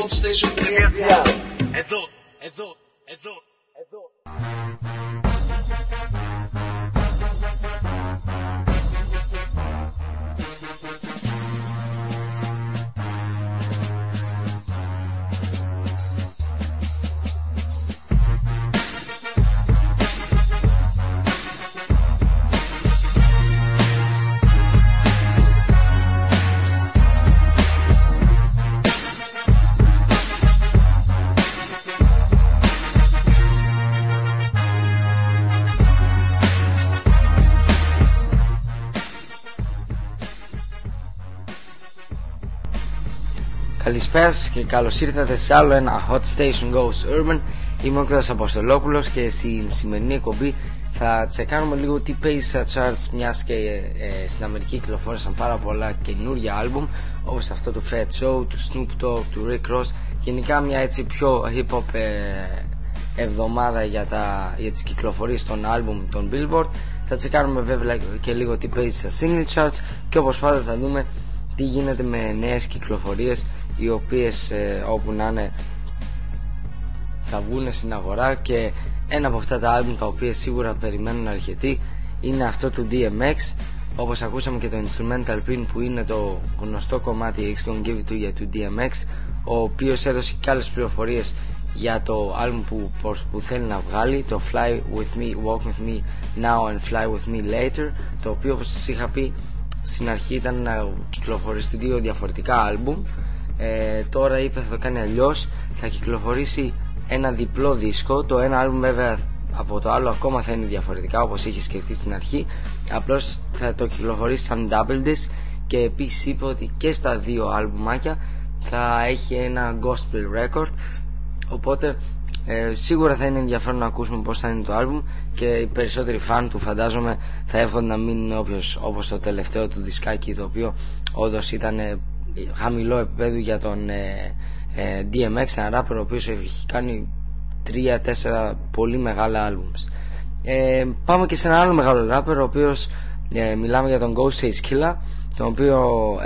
hitstation.gr. Εδώ. Καλησπέρα σας και καλώς ήρθατε σε άλλο ένα Hot Station Goes Urban. Είμαι ο Κώστας Αποστολόπουλος και στην σημερινή εκπομπή θα τσεκάνουμε λίγο τι παίζει στα charts, μιας και στην Αμερική κυκλοφόρησαν πάρα πολλά καινούργια άλμπουμ, όπως αυτό του Fat Show, του Snoop Dogg, του Rick Ross. Γενικά μια έτσι πιο hip hop εβδομάδα για τις κυκλοφορίες των άλμπουμ των Billboard. Θα τσεκάνουμε βέβαια και λίγο τι παίζει στα single charts και όπως πάντα θα δούμε τι γίνεται με νέες κυκλοφορίες, οι οποίες όπου να είναι θα βγουν στην αγορά. Και ένα από αυτά τα άλμπουμ τα οποία σίγουρα περιμένουν αρκετοί είναι αυτό του DMX. Όπως ακούσαμε και το Instrumental Pin που είναι το γνωστό κομμάτι X Gon' Give It To You του DMX, ο οποίος έδωσε και άλλες πληροφορίες για το άλμπουμ που θέλει να βγάλει, το Fly With Me, Walk With Me Now and Fly With Me Later, το οποίο όπως σας είχα πει στην αρχή ήταν να κυκλοφορήσει δύο διαφορετικά άλμπουμ. Τώρα είπε θα το κάνει αλλιώς, θα κυκλοφορήσει ένα διπλό δίσκο. Το ένα άλμπουμ βέβαια από το άλλο ακόμα θα είναι διαφορετικά, όπως είχε σκεφτεί στην αρχή, απλώς θα το κυκλοφορήσει σαν double disc. Και επίσης είπε ότι και στα δύο άλμπουμάκια θα έχει ένα gospel record, οπότε σίγουρα θα είναι ενδιαφέρον να ακούσουμε πώς θα είναι το άλμπουμ και οι περισσότεροι φαν του φαντάζομαι θα εύχονται να μην είναι όπως το τελευταίο του δισκάκι, το οποίο όντως ήταν χαμηλό επίπεδο για τον DMX, ένα ράπερ ο οποίος έχει κάνει 3-4 πολύ μεγάλα άλμπουμς. Πάμε και σε ένα άλλο μεγάλο ράπερ, ο οποίος μιλάμε για τον Ghostface Killah, τον οποίο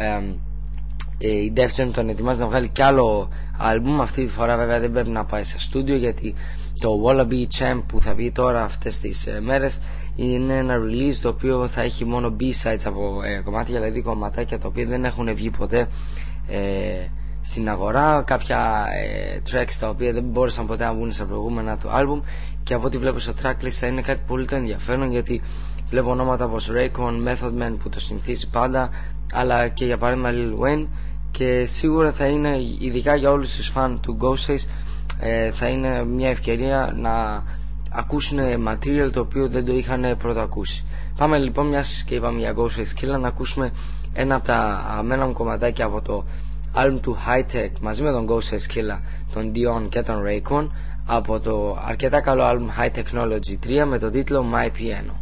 η Def Jam τον ετοιμάζει να βγάλει κι άλλο άλμπουμ. Αυτή τη φορά βέβαια δεν πρέπει να πάει σε στούντιο, γιατί το Wallaby Champ που θα βγει τώρα αυτές τις μέρες είναι ένα release το οποίο θα έχει μόνο B-sides από κομμάτια, δηλαδή κομματάκια τα οποία δεν έχουν βγει ποτέ στην αγορά, κάποια tracks τα οποία δεν μπόρεσαν ποτέ να βγουν στα προηγούμενα του άλμπουμ. Και από ό,τι βλέπω στο tracklist θα είναι κάτι πολύ το ενδιαφέρον, γιατί βλέπω ονόματα όπως Raycon, Method Man που το συνηθίζει πάντα, αλλά και για παράδειγμα Lil Wayne. Και σίγουρα θα είναι, ειδικά για όλους τους φαν του Ghostface, θα είναι μια ευκαιρία να ακούσουν material το οποίο δεν το είχαν πρώτα ακούσει. Πάμε λοιπόν, μιας και είπαμε για Ghostface Killah, να ακούσουμε ένα από τα αγαπημένα μου κομματάκια από το άλμπουμ του High Tech μαζί με τον Ghostface Killah, τον Dion και τον Raycon, από το αρκετά καλό άλμπουμ High Technology 3 με τον τίτλο My Piano.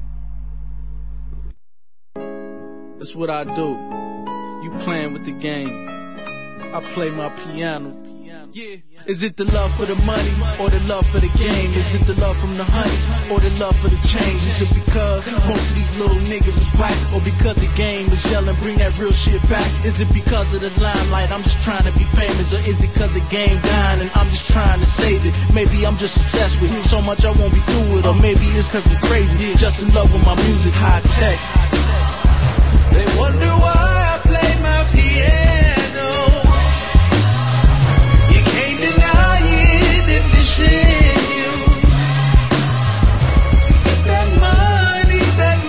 That's what I do. You playing with the game. I play my piano. Yeah. Is it the love for the money or the love for the game? Is it the love from the honeys or the love for the change? Is it because most of these little niggas is whack, or because the game is yelling bring that real shit back? Is it because of the limelight I'm just trying to be famous, or is it cause the game dying and I'm just trying to save it? Maybe I'm just obsessed with it so much I won't be through it, or maybe it's cause I'm crazy, just in love with my music. High tech. They wonder why I play my piano. You can't deny it if it's in you. Get that money,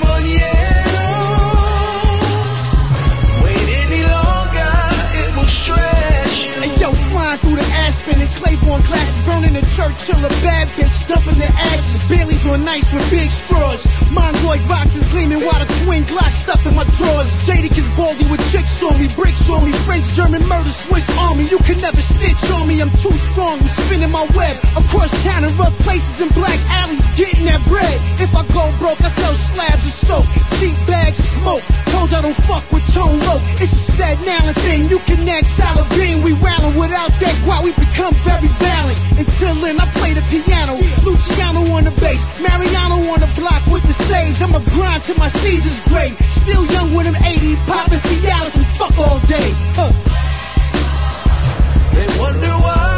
wait any longer, it will stress you. Hey yo, flying through the Aspen and Claiborne classes, burning the Churchill, a bad bitch, dumping the ashes. Bailey's on ice with big straws. Mongoloid boxes gleaming while the twin Glocks stuffed in my drawers. Jadakiss Baldy with chicks on me, bricks on me, French, German murder, Swiss army. You can never snitch on me, I'm too strong. I'm spinning my web across town in rough places in black alleys, getting that bread. If I go broke, I sell slabs of soap, cheap bags of smoke. Told y'all don't fuck with Tone Loc. It's a Staten Island thing. You can act Saladin. We rallying without that while we become very valiant. Until then, I play the piano, Luciano on the bass, Mariano on the block with the sage. I'ma grind till my season's great. Still young with them 80, poppin' Cialis and fuck all day. They wonder why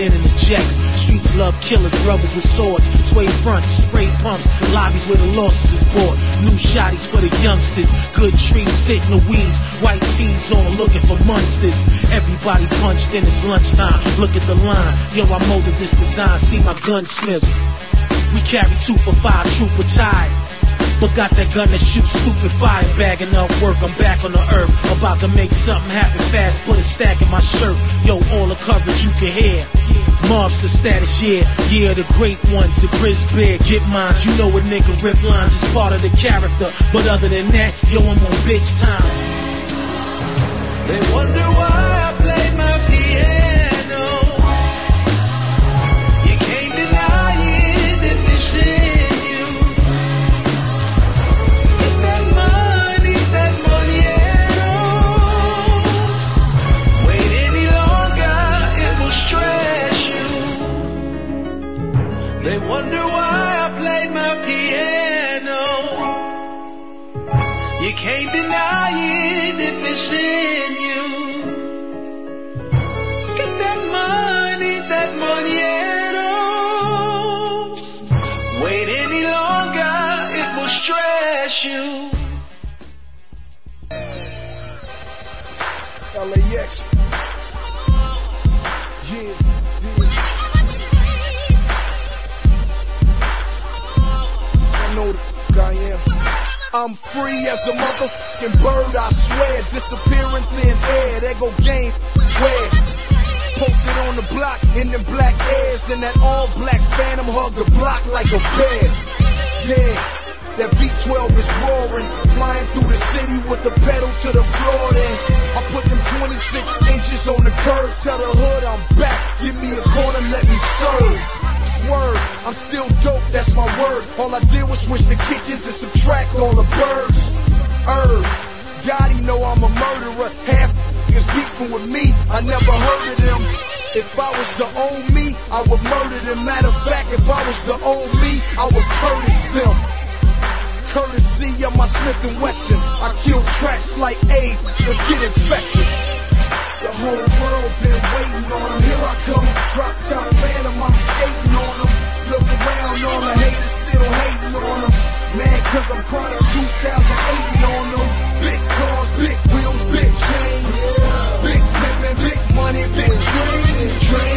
in the jacks. Streets love killers, brothers with swords. Sway fronts, spray pumps, lobbies where the losses is bought. New shotties for the youngsters. Good trees, sitting the weeds. White tees on, looking for monsters. Everybody punched in, it's lunchtime. Look at the line. Yo, I molded this design. See my gunsmiths. We carry 2 for 5, trooper tied. But got that gun that shoots stupid fire. Bagging up work, I'm back on the earth. About to make something happen fast. Put a stack in my shirt. Yo, all the coverage you can hear. Mobs the status, yeah, the great ones, the Chris Bear, get mines. You know a nigga rip lines is part of the character. But other than that, yo, I'm on bitch time. They wonder why I play my piano. You can't deny it if it's in you. Get that money Wait any longer, it will stress you. They wonder why I play my piano. You can't deny it if it's in you. Get that money Wait any longer, it will stress you. LAX. Yeah. I know the I am. I'm free as a motherfucking bird, I swear. Disappearing thin air, there go game. Where? Posted on the block in them black airs, and that all black phantom hug the block like a bear. Yeah, that V12 is roaring, flying through the city with the pedal to the floor. Then I put them 26 inches on the curb, tell the hood I'm back, give me a corner, let me serve. Word, I'm still dope, that's my word. All I did was switch the kitchens and subtract all the birds. Gotti know I'm a murderer. Half is beefing with me, I never heard of them. If I was the old me, I would murder them. Matter of fact, if I was the old me, I would Curtis them. Courtesy of my Smith & Wesson, I kill tracks like AIDS or get infected. The whole world been waiting on them. Here I come, drop top phantom, I'm skating on them. Look around, all the haters still hating on them. Man, cause I'm chronic 2008 on them. Big cars, big wheels, big chains. Big pimpin', big money, big trains.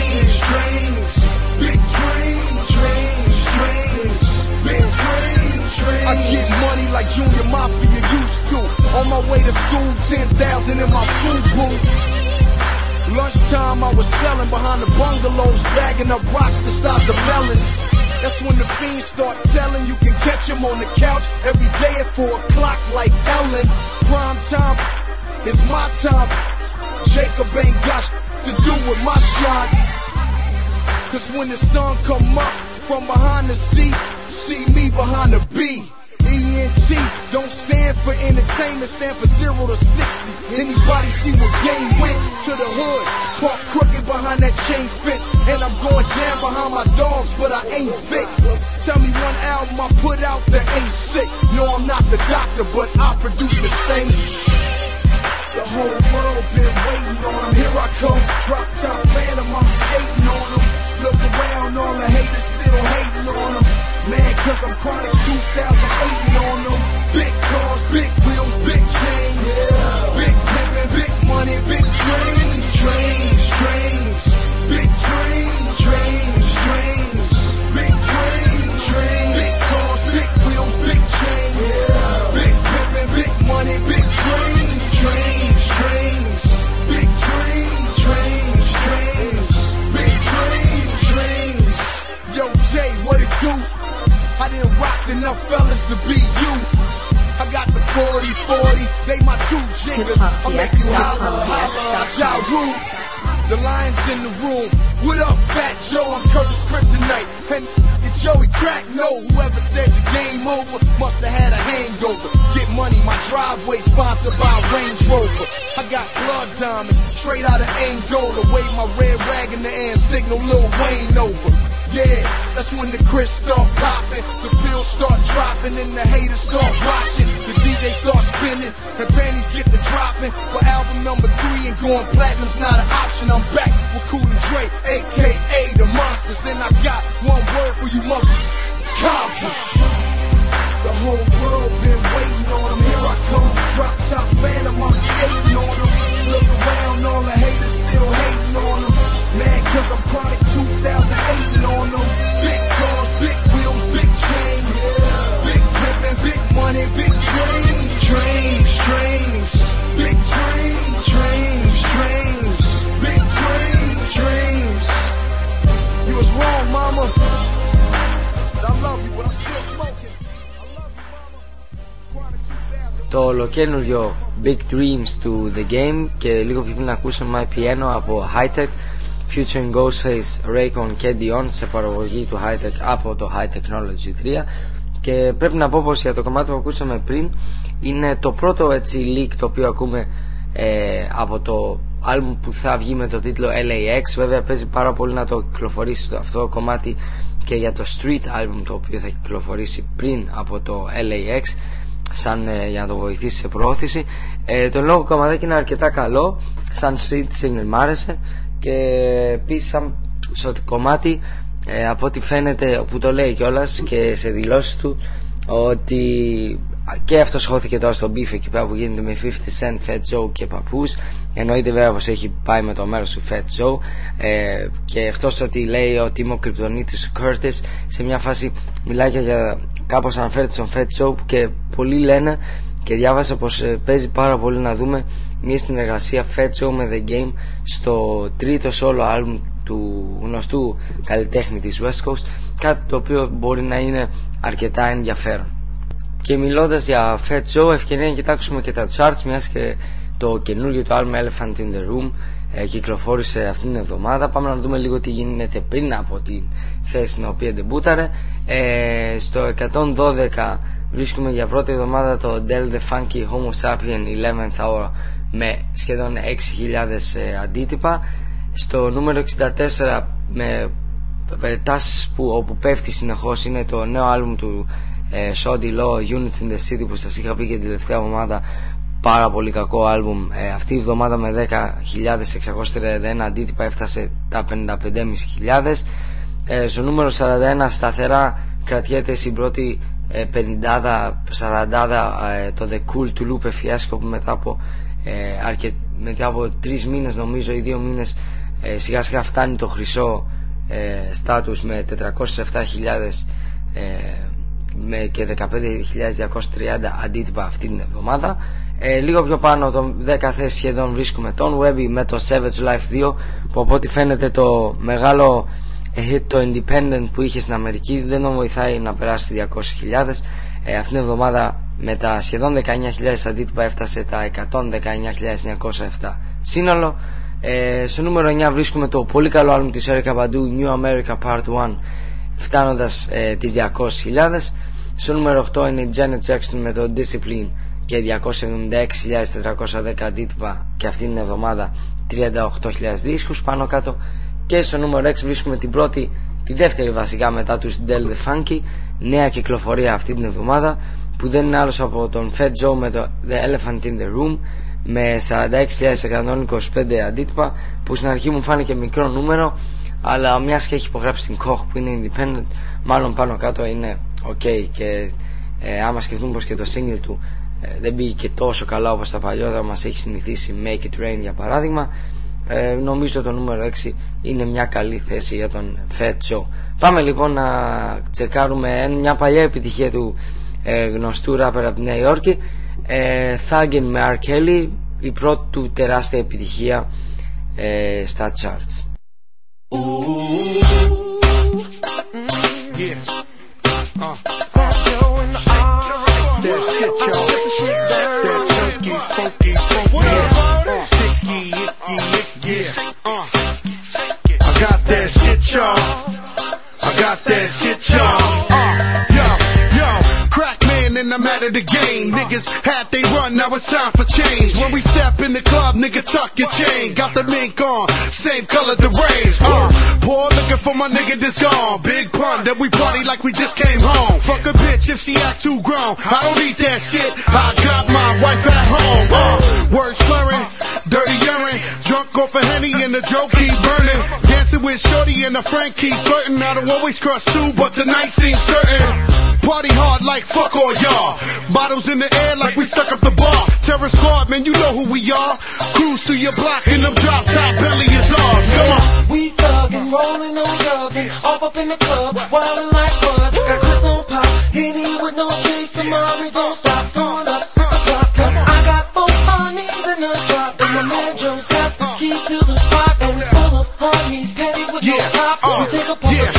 Big trains. Big trains. I get money like Junior Mafia used to. On my way to school, 10,000 in my food booth. Lunchtime I was selling behind the bungalows, bagging up rocks the size of melons. That's when the fiends start telling you can catch them on the couch every day at 4 o'clock like Ellen. Prime time is my time. Jacob ain't got to do with my shot. Cause when the sun come up from behind the C, see me behind the B. ENT don't stand for entertainment, stand for 0 to 60. Anybody see what game went to the hood? Park crooked behind that chain fence, and I'm going down behind my dogs, but I ain't Vic. Tell me one album I put out that ain't sick. No, I'm not the doctor, but I produce the same. The whole world been waiting on them. Here I come, drop top phantom, I'm skating on them. Look around, all the haters still hating on them. Man, cause I'm chronic 2008 on them. Big cars, big wheels, big chains. Big pimpin', big money, big trains. Big trains. Big trains. Big cars, big wheels, big chains. Big pimpin', big money, big trains. Big trains. Big trains. Yo, Jay, what it do? I didn't rock enough fellas to be you. I got the 40-40, they my two jiggers. I'll make you holler, Ja Rule. The lion's in the room. What up, Fat Joe? I'm Curtis Kryptonite. And Joey Crack, no. Whoever said the game over must have had a hangover. Get money, my driveway sponsored by Range Rover. I got blood diamonds straight out of Angola. Wave my red rag in the air and signal Lil Wayne over. Yeah, that's when the Chris start popping, the pills start dropping, and the haters start watching. The DJ start spinning, and panties get to dropping. For album number 3 and going platinum's not an option. I'm back with Kool and Dre, aka the Monsters, and I got one word for you mother, confidence. The whole world been waiting on them. Here I come, drop top phantom, I'm skating on them. Look around, all the haters still hating on them. Man, cause I'm Chronic 2008 on them. Big cars, big wheels, big chains. Big pimpin', big money, big trains. Trains, trains. Big trains, trains, trains. Big trains, trains. You was wrong, mama. I love you, but I'm still smoking. I love you, mama. Chronic 2008. Το ολοκένουργιο Big Dreams του The Game και λίγο πιο πριν ακούσαμε My Piano από Hi-Tech, featuring Ghostface, Raycon και Dion σε παραγωγή του Hi-Tech από το High Technology 3. Και πρέπει να πω πως για το κομμάτι που ακούσαμε πριν είναι το πρώτο έτσι leak το οποίο ακούμε από το album που θα βγει με το τίτλο LAX. Βέβαια παίζει πάρα πολύ να το κυκλοφορήσει αυτό το κομμάτι και για το Street album το οποίο θα κυκλοφορήσει πριν από το LAX, σαν για να το βοηθήσει σε προώθηση. Το λόγο κομματάκι είναι αρκετά καλό, σαν Street single μ' άρεσε. Και επίσης στο κομμάτι από ό,τι φαίνεται, που το λέει κιόλας και σε δηλώσεις του, ότι και αυτός χώθηκε τώρα στο beef εκεί πέρα που γίνεται με 50 Cent, Fat Joe και παππούς. Εννοείται βέβαια πως έχει πάει με το μέρος του Fat Joe, και εκτός ότι λέει ότι είμαι ο κρυπτονίτης του Curtis, σε μια φάση μιλάει για κάπως αναφέρεται στον Fat Joe, και πολλοί λένε και διάβασα πως παίζει πάρα πολύ να δούμε μια συνεργασία Fat Joe με The Game στο τρίτο solo album του γνωστού καλλιτέχνη της West Coast, κάτι το οποίο μπορεί να είναι αρκετά ενδιαφέρον. Και μιλώντας για Fat Joe, ευκαιρία να κοιτάξουμε και τα charts, μιας και το καινούργιο του album Elephant in the Room κυκλοφόρησε αυτήν την εβδομάδα. Πάμε να δούμε λίγο τι γίνεται πριν από τη θέση στην οποία ντεμπούταρε. Στο 112 βρίσκουμε για πρώτη εβδομάδα το Del the Funky Homo Sapien 11th Hour με σχεδόν 6.000 αντίτυπα. Στο νούμερο 64 με τάσεις όπου πέφτει συνεχώς είναι το νέο άλμπουμ του Shoddy Law, Units in the City, που σας είχα πει και την τελευταία εβδομάδα, πάρα πολύ κακό άλμπουμ. Αυτή η εβδομάδα με 10.631 αντίτυπα έφτασε τα 55.500. Στο νούμερο 41 σταθερά κρατιέται στην πρώτη 50-40 το The Cool to Lupe Fiasco, που μετά από 3 μήνες νομίζω ή 2 μήνες σιγά σιγά φτάνει το χρυσό στάτους με 407.000 και 15.230 αντίτυπα αυτή την εβδομάδα. Λίγο πιο πάνω, το 10 θέση σχεδόν, βρίσκουμε τον Webby με το Savage Life 2, που από ό,τι φαίνεται το μεγάλο hit, το Independent που είχε στην Αμερική, δεν τον βοηθάει να περάσει 200.000. Αυτήν την εβδομάδα με τα σχεδόν 19.000 αντίτυπα έφτασε τα 119.907 σύνολο. Στο νούμερο 9 βρίσκουμε το πολύ καλό άλμπουμ της Erykah Badu, New America Part 1, φτάνοντας τις 200.000. Στο νούμερο 8 είναι η Janet Jackson με το Discipline και 276.410 αντίτυπα, και αυτήν την εβδομάδα 38.000 δίσκους πάνω κάτω. Και στο νούμερο 6 βρίσκουμε τη δεύτερη βασικά μετά τους Del the Funky, νέα κυκλοφορία αυτή την εβδομάδα, που δεν είναι άλλος από τον Fat Joe με το The Elephant in the Room με 46.125 αντίτυπα, που στην αρχή μου φάνηκε μικρό νούμερο, αλλά μιας και έχει υπογράψει την Koch που είναι independent, μάλλον πάνω κάτω είναι ok. Και άμα σκεφτούμε πως και το single του δεν πήγε και τόσο καλά όπως τα παλιότερα μας έχει συνηθίσει, Make It Rain για παράδειγμα, νομίζω το νούμερο 6 είναι μια καλή θέση για τον Fat Joe. Πάμε λοιπόν να τσεκάρουμε μια παλιά επιτυχία του γνωστού ράπερ από τη Νέα Υόρκη, Thuggin με R. Kelly, η πρώτη του τεράστια επιτυχία στα charts. And I'm out of the game. Niggas had they run, now it's time for change. When we step in the club, nigga, tuck your chain. Got the mink on, same color the range. Poor looking for my nigga that's gone. Big pun, that we party like we just came home. Fuck a bitch if she act too grown. I don't need that shit. I got money and the joke keep burning. Dancing with Shorty and the friend keep flirting. I don't always crush too, but tonight seems certain. Party hard like fuck all y'all. Bottles in the air like we stuck up the bar. Terror Squad, man, you know who we are. Cruise through your block in them drop top belly is ours. Come on. We thuggin', rollin' on duggin', off up in the club, wildin' like bud. Got Chris on pop, hit it with no chase, Amari don't stop, going up 6 o'clock. I got 4 honeys in the drop, and my man Joe's got the key to the spot, and it's full of honeys, petty with no top. We take a pump of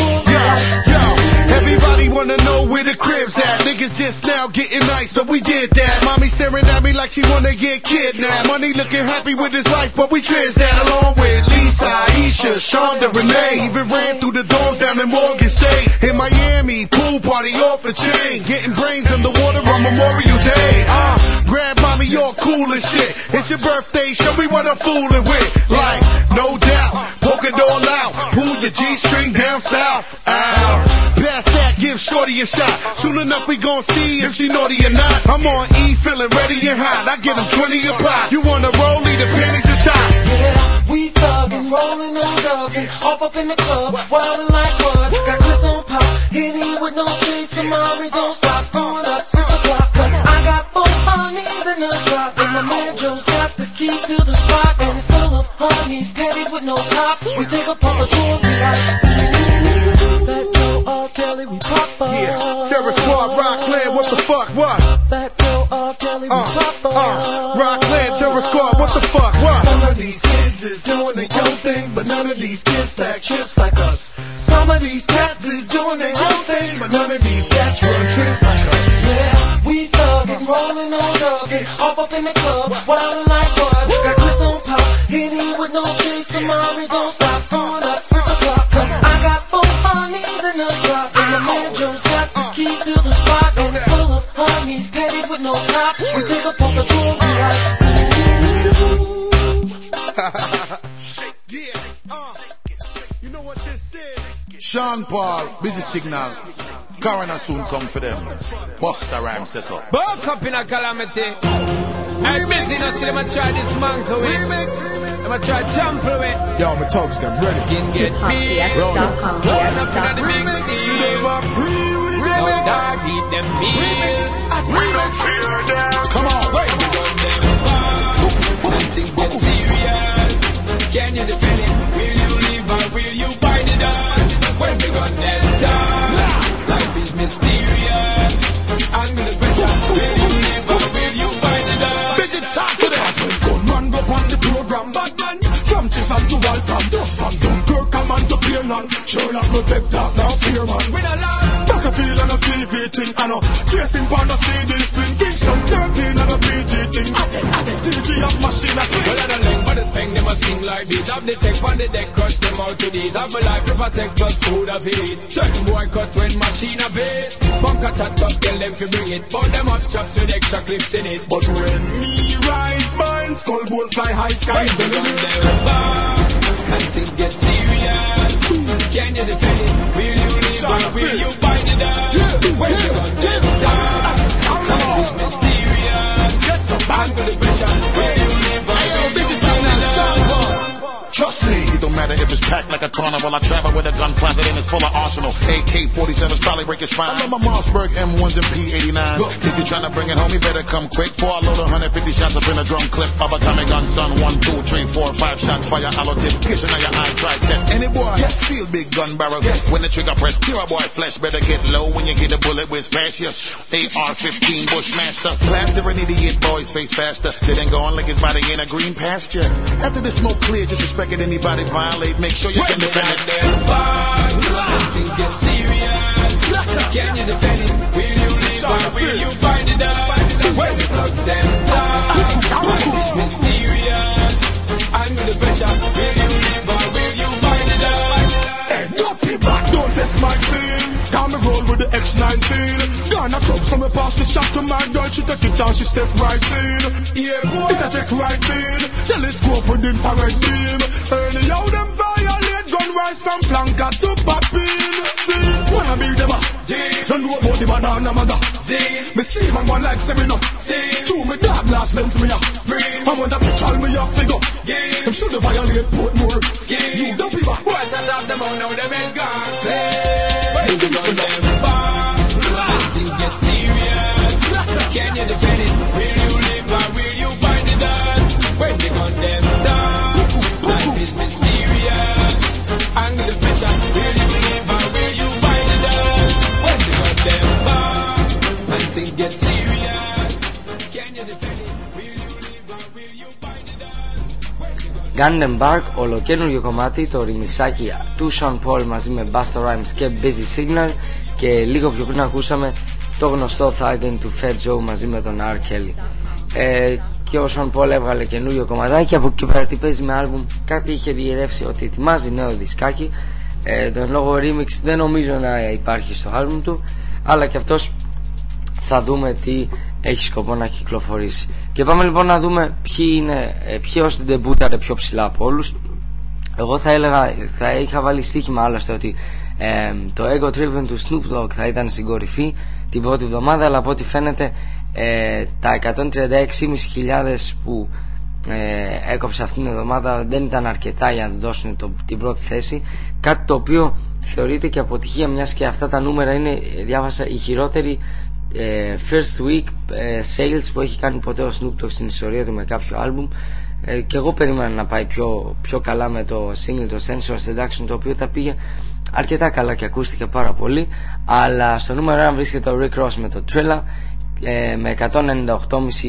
Everybody wanna know where the crib's at. Niggas just now getting nice, but we did that. Mommy staring at me like she wanna get kidnapped. Money looking happy with his life, but we trans that along with Lisa, Aisha, Shonda, Renee. Even ran through the doors down in Morgan State. In Miami, pool party off the chain. Getting brains underwater on Memorial Day. Grab mommy all cool and shit. It's your birthday, show me what I'm fooling with. Like, no doubt, poke it all out. Pull your G-string down south. Pass that, give Shorty a shot. Soon enough we gon' see if she naughty or not. I'm on E, feeling ready and hot. I get them 20 a pop. You wanna roll, leave the panties to top. Yeah, we thuggin', rollin' on duggin', off up in the club, wildin' like bud. Got Chris on pop, hit it with no chase, Amari don't stop, going up 6 o'clock. I got 4 honeys in the drop, and my man Joe's got the key to the spot, and it's full of honeys, petty with no tops. We take a pump of jewelry like that Joe R. Kelly, we pop up. Yeah, Terror Squad, Rockland, what the fuck, what? That Joe R. Kelly, we pop up. Rockland, Terror Squad, what the fuck, what? Some of these kids is doing their own thing, but none of these kids stack chips like us. Some of these cats is doing their own thing, but none of these cats run tricks like us. Yeah, we thuggin', rollin' on duggin', off up in the club, wildin' like bud. Got Chris on pop, hit it with no chase, Amari don't stop, going up 6 o'clock. I got 4 honeys in the drop, and my man Joe's got the key to the spot, and it's full of honeys, petty with no tops. We take a pump of jewelry like you know what this is? Sean Paul, busy signal. Coroner soon come for them. Busta Rhymes says up. Buck up in a calamity. I'm busy now, see them a try this monk away. Them a try jump away. Yo, my tugs them ready. Skin get big. Roll up in the big steel. No dog eat them meals. Come on, wait. And things get serious. Can you defend it? Will you leave or will you buy the dance? When we got that dance, life is mysterious. Under the pressure, will you leave or will you buy the dance? Busy talk to them. Gunman go on the program. Batman, from Chisholm to Waltham. From Dunkirk, come on to Clearland. Sherlock will take that now, clear man. With a lot. Backfield and a TV thing. I know, chasing pan a CD spin. Kingston 13 and a PG thing. TG of machine. Well, I don't like, but it's paying them a sing like this. Have the tech on the deck, crush them out to these. Have a life, protect plus food of it. Certain boy cut when machine a bit. Punk a chat up, tell them to bring it. But them up straps with extra clips in it. But when me rise, mine skull bone fly high skies. When we run them back, and things get serious. Can you defend it? Will you leave or will you buy the dance? When we run them down, life is mysterious. Under the pressure, will you leave or will you buy the dance? Trust me, it don't matter if it's packed like a carnival. I travel with a gun closet and it's full of arsenal. AK-47s probably break your spine. I love my Mossberg M1s and P89. If you're trying to bring it home, you better come quick. Before I load 150 shots up in a drum clip of a Tommy gun, son. 1, 2, 3, 4, 5 shots, fire, hollow tip. Kitchen on your eye, try test. Any boy, yes, feel big gun barrel. Yes. When the trigger press, hear a boy flesh better get low when you get a bullet with fast. Yes, AR-15 Bushmaster. Plaster an idiot boy's face faster. They then go on like his body in a green pasture. After the smoke clear, disrespect it, anybody violate, make sure you can defend it. Things get serious. Can you defend it? Will you leave or will you buy the dance? When we plug them down, life is mysterious. Under the pressure, will you leave or will you buy the dance? Hey, don't be back, don't test my team. Come and roll with the X19. Gonna come, so me pass the shot to my girl. She take it down, she step right in. Yeah, boy. It a take right in. Telescope with infrared beam. Early out them violate, gun rise from flanker to poppin'. See, wanna be them a don't know about the banana mother. Me see man one like 7 up. Two me dog last lens me a. I want a picture me a figure. Them should have violated Portmore. You don't be back. Boys I love them all, now them ain't gone. When you gun them bomb, when things get serious, can you defend it? Will you live or will you find the dust? When you gun them down, life is mysterious. Angle the pressure, will you live or will you find the dust? When you gun them bomb, when things get serious, can you defend it? Will you live or will you find the dust? Gun and Bark, ολοκαίνουργιο κομμάτι, το ρημιξάκι του Sean Paul μαζί με Busta Rhymes και Busy Signal, και λίγο πιο πριν ακούσαμε το γνωστό Thuggin' του Fat Joe μαζί με τον R. Kelly. Και ο Sean Paul έβγαλε καινούριο κομματάκι, από εκεί πέρα τι παίζει με άλμπουμ, κάτι είχε διερεύσει ότι ετοιμάζει νέο δισκάκι. Τον λόγο remix δεν νομίζω να υπάρχει στο άλμπουμ του, αλλά και αυτός θα δούμε τι έχει σκοπό να κυκλοφορήσει. Και πάμε λοιπόν να δούμε ποιοι ως την ντεμπούταρε πιο ψηλά από όλους. Εγώ θα είχα βάλει στοίχημα άλλωστε ότι το Ego Trippin' του Snoop Dogg θα ήταν στην κορυφή την πρώτη εβδομάδα, αλλά από ό,τι φαίνεται τα 136.500 που έκοψε αυτήν την εβδομάδα δεν ήταν αρκετά για να δώσουν την πρώτη θέση, κάτι το οποίο θεωρείται και αποτυχία, μιας και αυτά τα νούμερα είναι, διάβασα, η χειρότερη first week sales που έχει κάνει ποτέ ο Snoop Dogg στην ιστορία του με κάποιο άλμπουμ. Και εγώ περίμενα να πάει πιο καλά με το single, το Sensual Seduction, το οποίο τα πήγε αρκετά καλά και ακούστηκε πάρα πολύ, αλλά στο νούμερο 1 βρίσκεται το Rick Ross με το Thriller με 198.500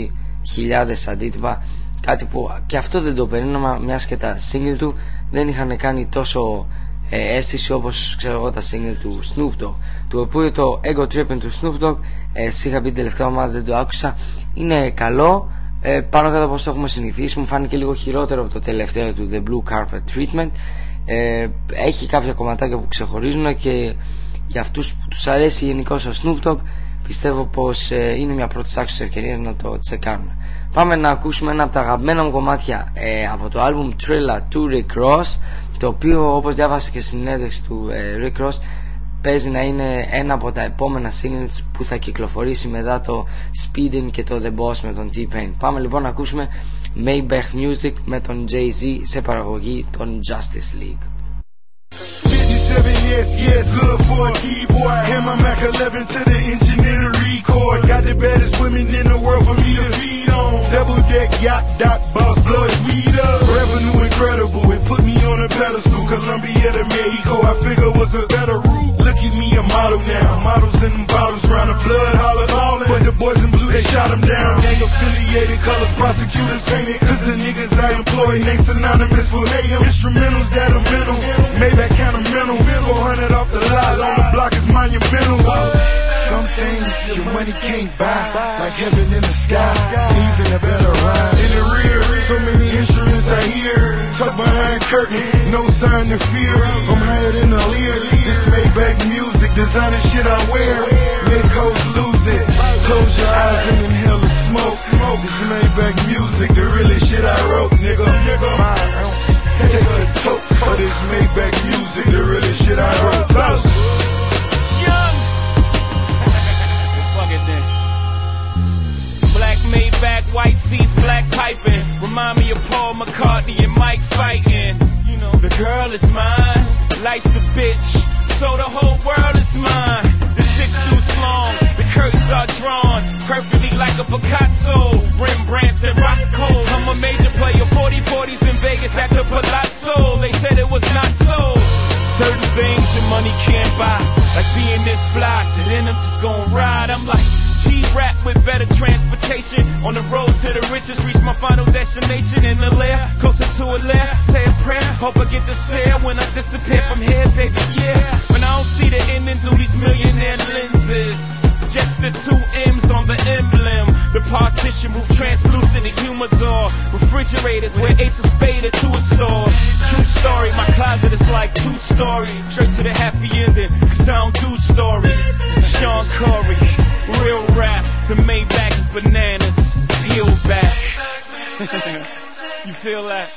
αντίτυπα, κάτι που και αυτό δεν το περίμενα, μιας και τα single του δεν είχαν κάνει τόσο αίσθηση όπως ξέρω εγώ τα single του Snoop Dogg, το οποίο το Ego Trippin' του Snoop Dogg είχα πει την τελευταία ομάδα, δεν το άκουσα, είναι καλό, πάνω κάτω όπως το έχουμε συνηθίσει, μου φάνηκε λίγο χειρότερο από το τελευταίο του The Blue Carpet Treatment. Έχει κάποια κομματάκια που ξεχωρίζουν και για αυτούς που τους αρέσει γενικώς ο Snoop Dogg πιστεύω πως είναι μια πρώτη άξιος ευκαιρία να το τσεκάρουμε. Πάμε να ακούσουμε ένα από τα αγαπημένα μου κομμάτια από το album Thriller του Rick Ross, το οποίο όπως διάβασα και στην συνέντευξη του Rick Ross παίζει να είναι ένα από τα επόμενα singles που θα κυκλοφορήσει μετά το Speedin' και το The Boss με τον T-Pain. Πάμε λοιπόν να ακούσουμε Maybach Music με τον Jay-Z σε παραγωγή των Justice League. 57 yes, good for a keyboard. Hammer Mac 11 to the engineer to record. Got the baddest women in the world for me to feed on. Double deck yacht, dock, boss, blow it, weed up. Revenue incredible, it put me on a pedestal. Colombia to Mexico, I figure was a better route. Look at me, a model now. Models in them bottles round the blood holler. But the boys in blue, they shot them down. Gang affiliated colors, prosecutors painted. Cause the niggas I employ, names synonymous for AM. Instrumentals that are mental, Maybach kind of mental. 400 off the lot, on the block is monumental. Some things your money can't buy, like heaven in the sky, even a better ride. In the rear, so many instruments I hear. Tuck behind curtain, no sign of fear. I'm higher than a leer. This Maybach music, designer shit I wear. Mid-coast lose it. Close your eyes and inhale the smoke. This Maybach music, the really shit I wrote, nigga. Take a toke for this Maybach music, the really shit I wrote. Close. Young. Fuck it then. Black Maybach, white seats, black piping. Remind me of Paul McCartney and Mike fighting. You know, the girl is mine, life's a bitch, so the whole world is mine. The 6 suits long, the curtains are drawn, perfectly like a Picasso. Rembrandt's and Rocco. I'm a major player, 40-40s in Vegas at the Palazzo. They said it was not so. Certain things your money can't buy, like being this fly, so then I'm just gon' ride. I'm like G-Rap with better transportation, on the road to the riches, reach my final destination in the lair, closer to a lair, say a prayer, hope I get to share when I disappear from here, baby, yeah. When I don't see the ending through these millionaire lenses, just the 2 M's on the emblem. The partition roof translucent and humidor. Refrigerators where Ace of Spade or 2 store. True story, my closet is like 2 stories. Straight to the happy ending, cause I don't do stories. Sean Corey, real rap. The Maybach is bananas, peel back. You feel that?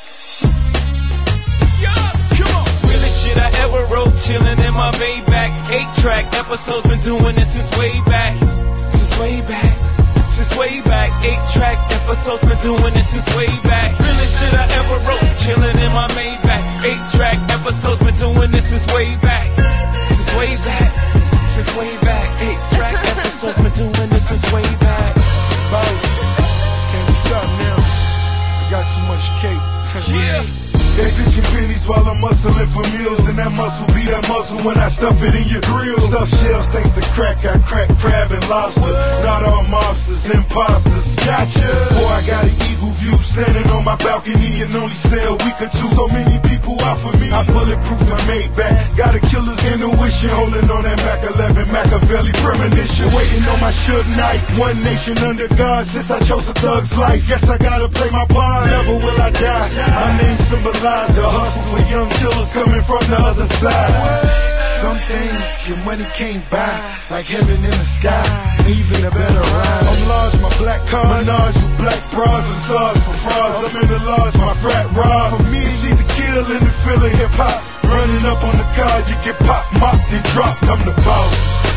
Yeah, come on. Realest shit I ever wrote, chillin' in my Maybach. 8-track episodes, been doing this since way back. Since way back. 8-track episodes, been doing this since way back. Realest shit I ever wrote, chilling in my Maybach. 8-track episodes, been doing this since way back. Since way back. 8-track episodes, been doing this since way back. Boss, can't stop now. I got too much cake. Yeah. They pitching pennies while I'm muscling for meals, and that muscle be that muscle when I stuff it in your grill. Stuff shells thanks to crack, I crack crab and lobster. Not all mobsters, imposters. Gotcha. Boy, I got an eagle view, standing on my balcony, can only stay a week or two. So many people out for me, I bulletproof the Maybach. Got a killer's intuition, holding on that Mac 11 Machiavelli premonition. Waiting on my Suge Knight, one nation under God. Since I chose a thug's life, guess I gotta play my part. Never will I die. My name symbolizes the hustle for young killers coming from the other side. Some things your money can't buy, like heaven in the sky, and even a better ride. I'm large, my black car, menage with black bras and SARS for frauds. I'm in the lodge, my frat rod. For me, it's easy kill in the Philly hip hop. Running up on the car, you get popped, mopped, and dropped. I'm the boss.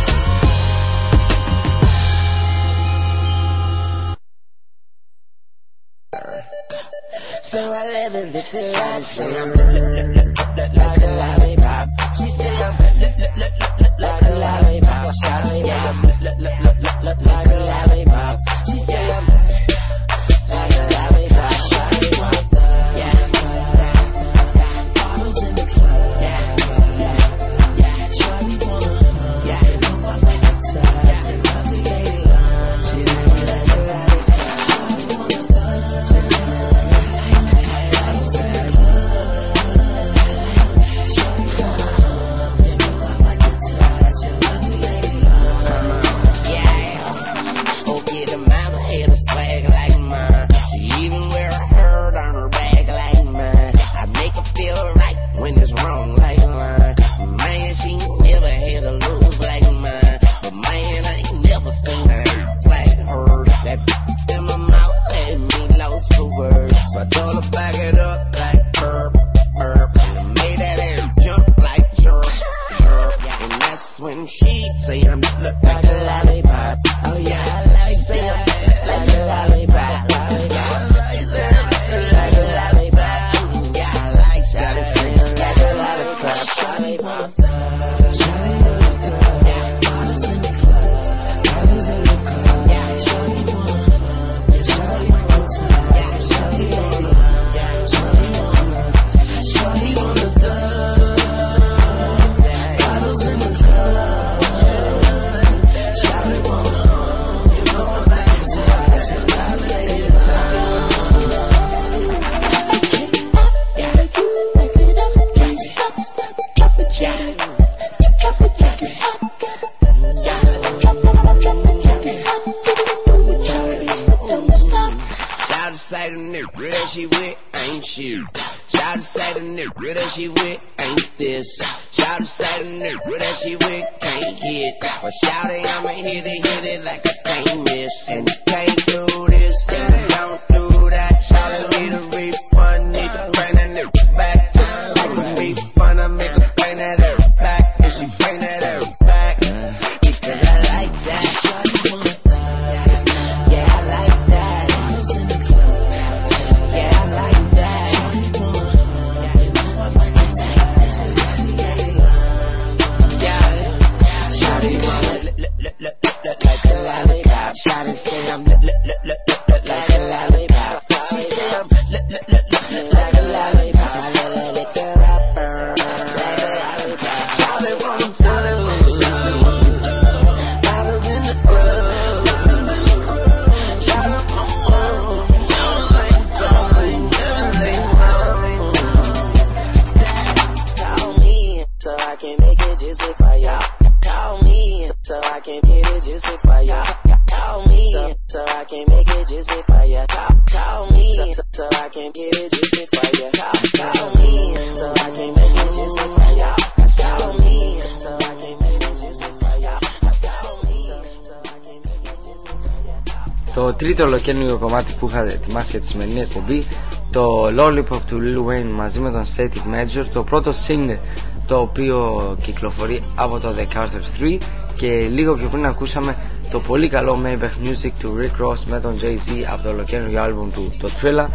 So I live in this life. She say I'm like a lollipop. She say I'm like a lollipop. She say I'm like a lollipop. She say I'm like a lollipop. Yeah. Bottles in the club. Yeah. Shawty wanna. Yeah. You know I like the touch. She lovely lady. She like a lollipop. Shawty wanna touch. Το τρίτο ολοκαίνουργιο κομμάτι που είχα ετοιμάσει για τη σημερινή εκπομπή, το Lollipop του Lil Wayne μαζί με τον Static Major, το πρώτο single το οποίο κυκλοφορεί από το The Carter 3, και λίγο πιο πριν ακούσαμε το πολύ καλό Maybach Music του Rick Ross με τον Jay-Z από το ολοκαίνουργιο άλμπουμ του, το Thriller.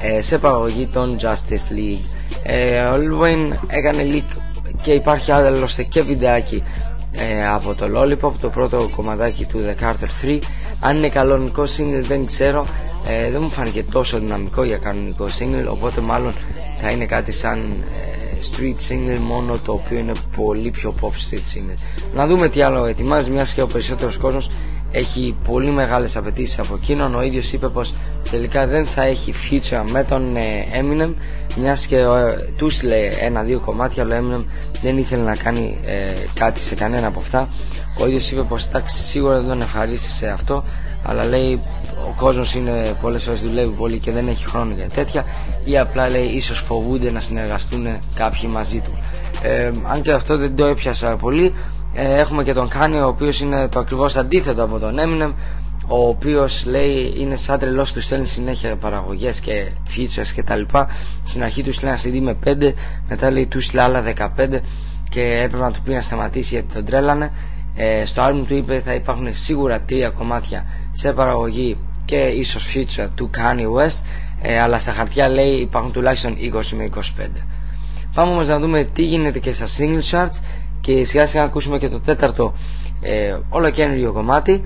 σε παραγωγή των Justice League. Ο Lil Wayne έκανε leak και υπάρχει άλλωστε και βιντεάκι από το Lollipop, το πρώτο κομματάκι του The Carter 3. Αν είναι κανονικό single δεν ξέρω, δεν μου φάνηκε τόσο δυναμικό για κανονικό single, οπότε μάλλον θα είναι κάτι σαν street single, μόνο το οποίο είναι πολύ πιο pop street single. Να δούμε τι άλλο ετοιμάζει, μιας και ο περισσότερος κόσμος έχει πολύ μεγάλες απαιτήσεις από εκείνον. Ο ίδιος είπε πως τελικά δεν θα έχει feature με τον Eminem, μιας και του στείλε 1-2 κομμάτια, αλλά ο Eminem δεν ήθελε να κάνει κάτι σε κανένα από αυτά. Ο ίδιος είπε πως εντάξει, σίγουρα δεν τον ευχαρίστησε αυτό, αλλά λέει ο κόσμος είναι πολλές φορές δουλεύει πολύ και δεν έχει χρόνο για τέτοια, ή απλά λέει ίσως φοβούνται να συνεργαστούν κάποιοι μαζί του. Αν και αυτό δεν το έπιασα πολύ. Έχουμε και τον Kanye, ο οποίος είναι το ακριβώς αντίθετο από τον Eminem, ο οποίος λέει είναι σαν τρελός, του στέλνει συνέχεια παραγωγές και features και τα λοιπά. Στην αρχή του στέλνει ένα CD με 5, μετά λέει του στείλει άλλα 15 και έπρεπε να του πει να σταματήσει γιατί τον τρέλανε. Στο album του είπε θα υπάρχουν σίγουρα 3 κομμάτια σε παραγωγή και ίσως feature του Kanye West, αλλά στα χαρτιά λέει υπάρχουν τουλάχιστον 20 με 25. Πάμε όμως να δούμε τι γίνεται και στα single charts και σιγά σιγά ακούσουμε και το τέταρτο όλο καινούριο κομμάτι.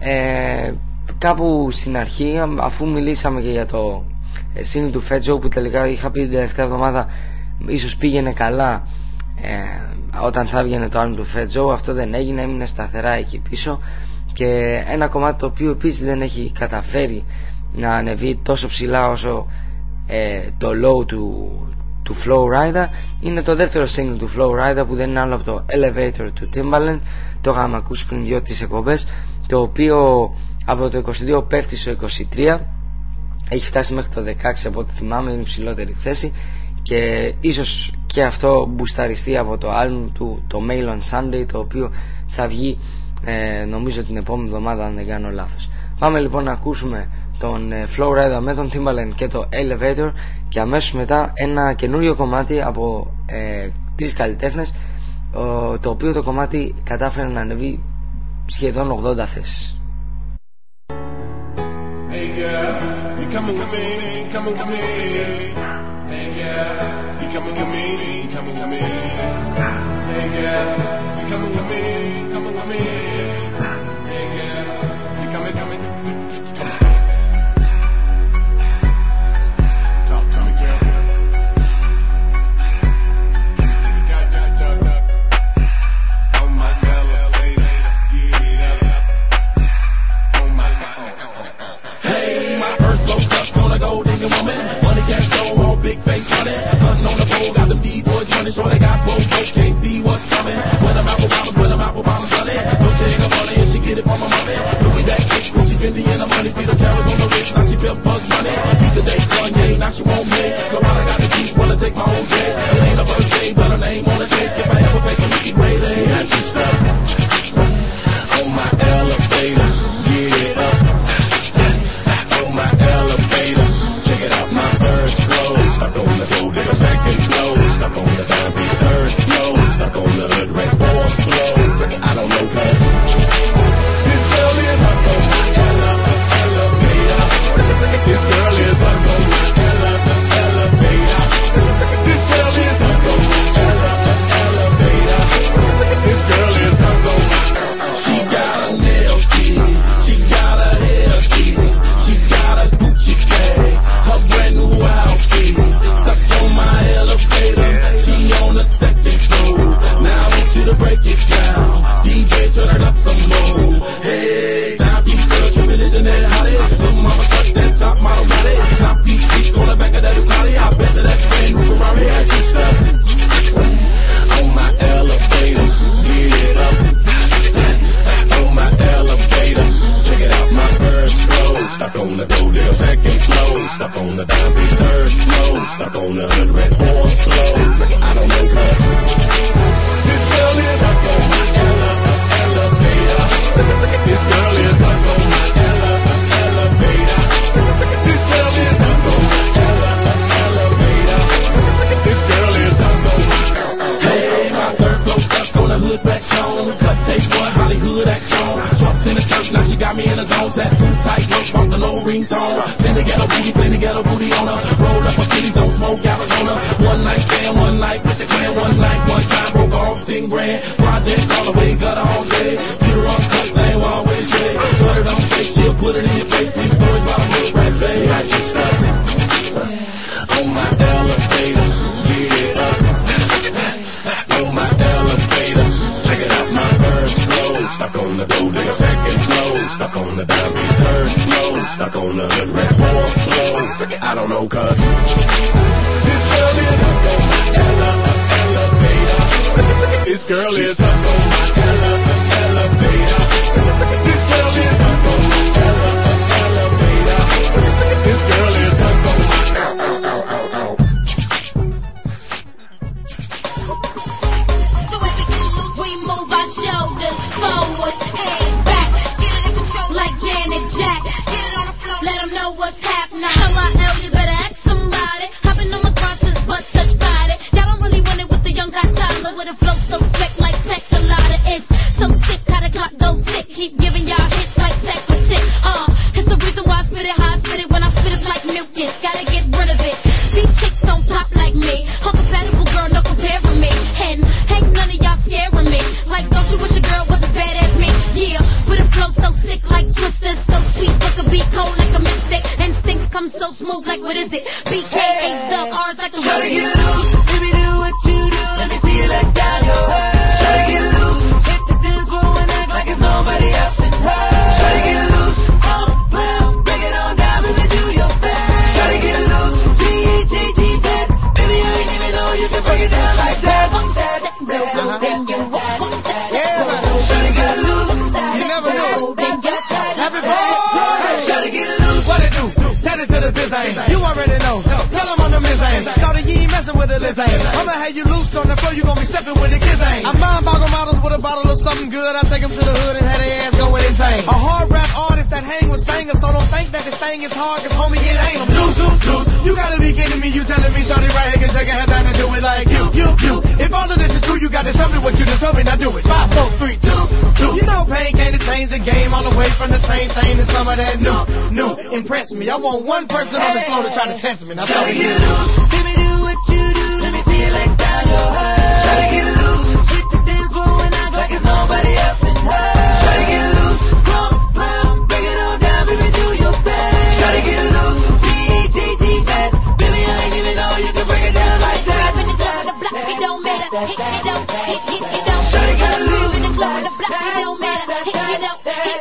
Κάπου στην αρχή, αφού μιλήσαμε και για το single του Fat Joe που τελικά είχα πει την τελευταία εβδομάδα ίσως πήγαινε καλά όταν θα έβγαινε το album του Fat Joe, αυτό δεν έγινε, έμεινε σταθερά εκεί πίσω. Και ένα κομμάτι το οποίο επίσης δεν έχει καταφέρει να ανεβεί τόσο ψηλά όσο το low του Flow Rider είναι το δεύτερο single του Flow Rider, που δεν είναι άλλο από το Elevator του Timbaland. Το είχαμε ακούσει πριν 2-3 εκπομπές, το οποίο από το 22 πέφτει στο 23, έχει φτάσει μέχρι το 16 από ό,τι θυμάμαι, είναι η ψηλότερη θέση και ίσως και αυτό μπουσταριστεί από το album του, το Mail on Sunday, το οποίο θα βγει νομίζω την επόμενη εβδομάδα αν δεν κάνω λάθος. Πάμε λοιπόν να ακούσουμε τον Flow Rider με τον Timbaland και το Elevator και αμέσως μετά ένα καινούριο κομμάτι από 3 καλλιτέχνες, το οποίο το κομμάτι κατάφερε να ανεβεί σχεδόν 80 θέσεις. Hey girl, you coming with me, coming with me. Hey girl, you coming with me, coming with me. Hey girl, you coming with me, coming with me. Hey girl, you coming, coming. Talk to me, girl. Oh my girl, lady, get up. Oh my God. Hey, my first low stuff, gonna go digging woman. Money cash flow on big face running. Hunting on the pole, got them D-boys running, so they got both folks, can't see what's coming. When I'm apple bombs running. Don't take her money and she get it from my mommy. Louis that kick, Gucci, Fendi and the money. See the carrots on the wrist, now she feel buzz money. Used to date Kanye, now she won't me. Go out, I got the keys, wanna take my whole day. It ain't a birthday, but her name on the cake. If I ever face a Mickey Gray, they had you stuck on my elevator. Get it up. On my elevator. Check it out, my first flow. Stuck on the gold in the second flow. Stuck on the diamond third flow. Stuck on the hood red fourth flow. I don't know cause this girl is up on my elevator. This girl is up on my elevator. This girl is up on my elevator. This girl is up on my. She got a nail key. She got a hair key. She's got a Gucci bag. Her brand new outfit. Stuck on my elevator. She on the second floor. Now I want you to break it down. DJ turn it up some more. Hey, time piece girl, trimming it and that hottie. Little mama touch that top model body. Top piece on the back of that Ducati. I bet you that's brand new Ferrari. I just stuck on my elevator. Get it up. On my elevator. Check it out, my first flow. Stuck on the gold digger second flow. Stuck on the diamond third flow. Stuck on the hood red horse flow. I don't know cause this girl is up on my elevator. This girl is up on my elevator. This girl is up on my elevator. This girl is up on my. Hey, my third flow stuck on the hood back on. Cut tape one Hollywood action. Trump's in the skirt, now she got me in the zone. Tattoo tight, no funk, the low ringtone. Plenty ghetto booty on her. Roll but please don't smoke Arizona. One night stand, one night with the clan, one night, one time broke off 10 grand. Project all the way, got all day. Peter on cuss, name always say. Started on face, she'll put it in your face. These stories about a little rat babe. I just started on my elevator, get up. On my elevator, check it out, my first flow. Stuck on the golden second flow. Stuck on the diamond third flow. Stuck on the hood red fourth flow. I don't know, cuz this girl is stuck on my elevator. This girl is stuck on my elevator. This girl is stuck on my elevator. This girl is stuck on my So if it get loose, we move our shoulders forward, head back, get it in control like Janet Jack. Get it on the floor, let them know what's happening. Come on, L, you better ask somebody. Hopping on my crosses, but touch body. Y'all don't really want it with the young guy Tyler with a flow so slick like sex. A lot of it's so sick, how the clock goes sick. Keep giving y'all hits like sex for sick. It's the reason why I spit it how I spit it. When I spit it's like mucus, gotta get rid of it. These chicks don't pop like me. Uncompatible girl, no comparing me. And ain't none of y'all scaring me. Like, don't you wish a girl was as bad as me? Yeah, with a flow so sick like Twisters, so sweet, but could be cold like a mystic. Instincts come so smooth like what is it? BKH dub R's like a try to get loose, baby, do what you do. Let me see you let down your head. Try to get loose, hit the dance floor and act like it's nobody else in her. Try to get loose, break it on down, baby, do your best. Try to get loose, G-E-T-T, that. Baby, I ain't even know you can break it down like that. Then you walk, try to get loose, you never know. Then you happy birthday. Try to get loose, what it do? Tell it to the biz ain't. You already know. Tell them on the miz ain't. Shawty, you ain't messing with the Liz ain't. I'ma have you loose on the floor, you gon' be stepping with the kids ain't. I mind boggle models with a bottle of something good. I take them to the hood and have their ass going insane. A hard rap artist that hang with singers, so don't think that this thing is hard, cause homie, it ain't. I'm loose. You gotta be kidding me, you telling me shawty right here can take a head down and do it like you. If all of this is true, you gotta show me what you just told me, now do it. 5, 4, 3, 2. You know pain came to change the game all the way from the same thing to some of that new. Impress me, I want one person on the floor to try to test me. Now try to get loose, baby, do what you do. Let me see you let down your head. Try to get loose, hit the dance floor and act like it's nobody else in her. Try to get loose, break it on down, baby, do your best. Try to get loose, G-E-T-T, that. Baby, I ain't even know you can break it down like that. In the club with the block, it don't matter. Hit it don't. Try to get loose, In the club with the block, it don't matter. Hit it don't.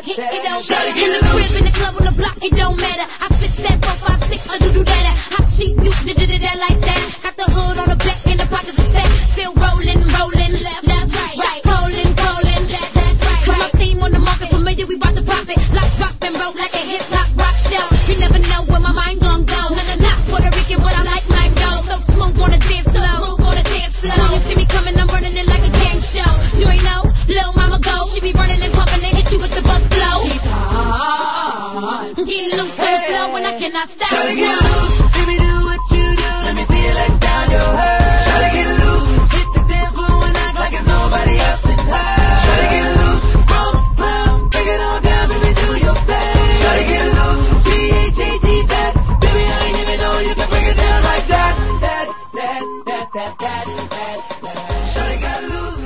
In the crib, in the club with the block, it don't matter. I fit that 4, 5, 6, I do that. Hot sheet, do that like that. Got the hood on the back and the pockets are set. Still rolling, left, right, rolling, that's right. Put my team on the market, familiar, we bout to pop it. Lock, drop, and roll like a hip hop rock show. You never know where my mind gon' go. Not Puerto Rican, but I like my dough. So smooth on the dance floor, When you see me coming, I'm running it like a game show. You ain't know, Lil Mama go. She be running and pumping and hit you with the bus flow. She's hard. Get loose on the floor when I cannot stop. Try to get loose, baby, do what you do. Let me see you let down your head. Try to get loose, hit the dance floor and act like it's nobody else in her. Try to get loose, break it on down, baby, do your best. Try to get loose, G-E-T-T, that. Baby, I ain't even know you can break it down like that. Shawty got loose,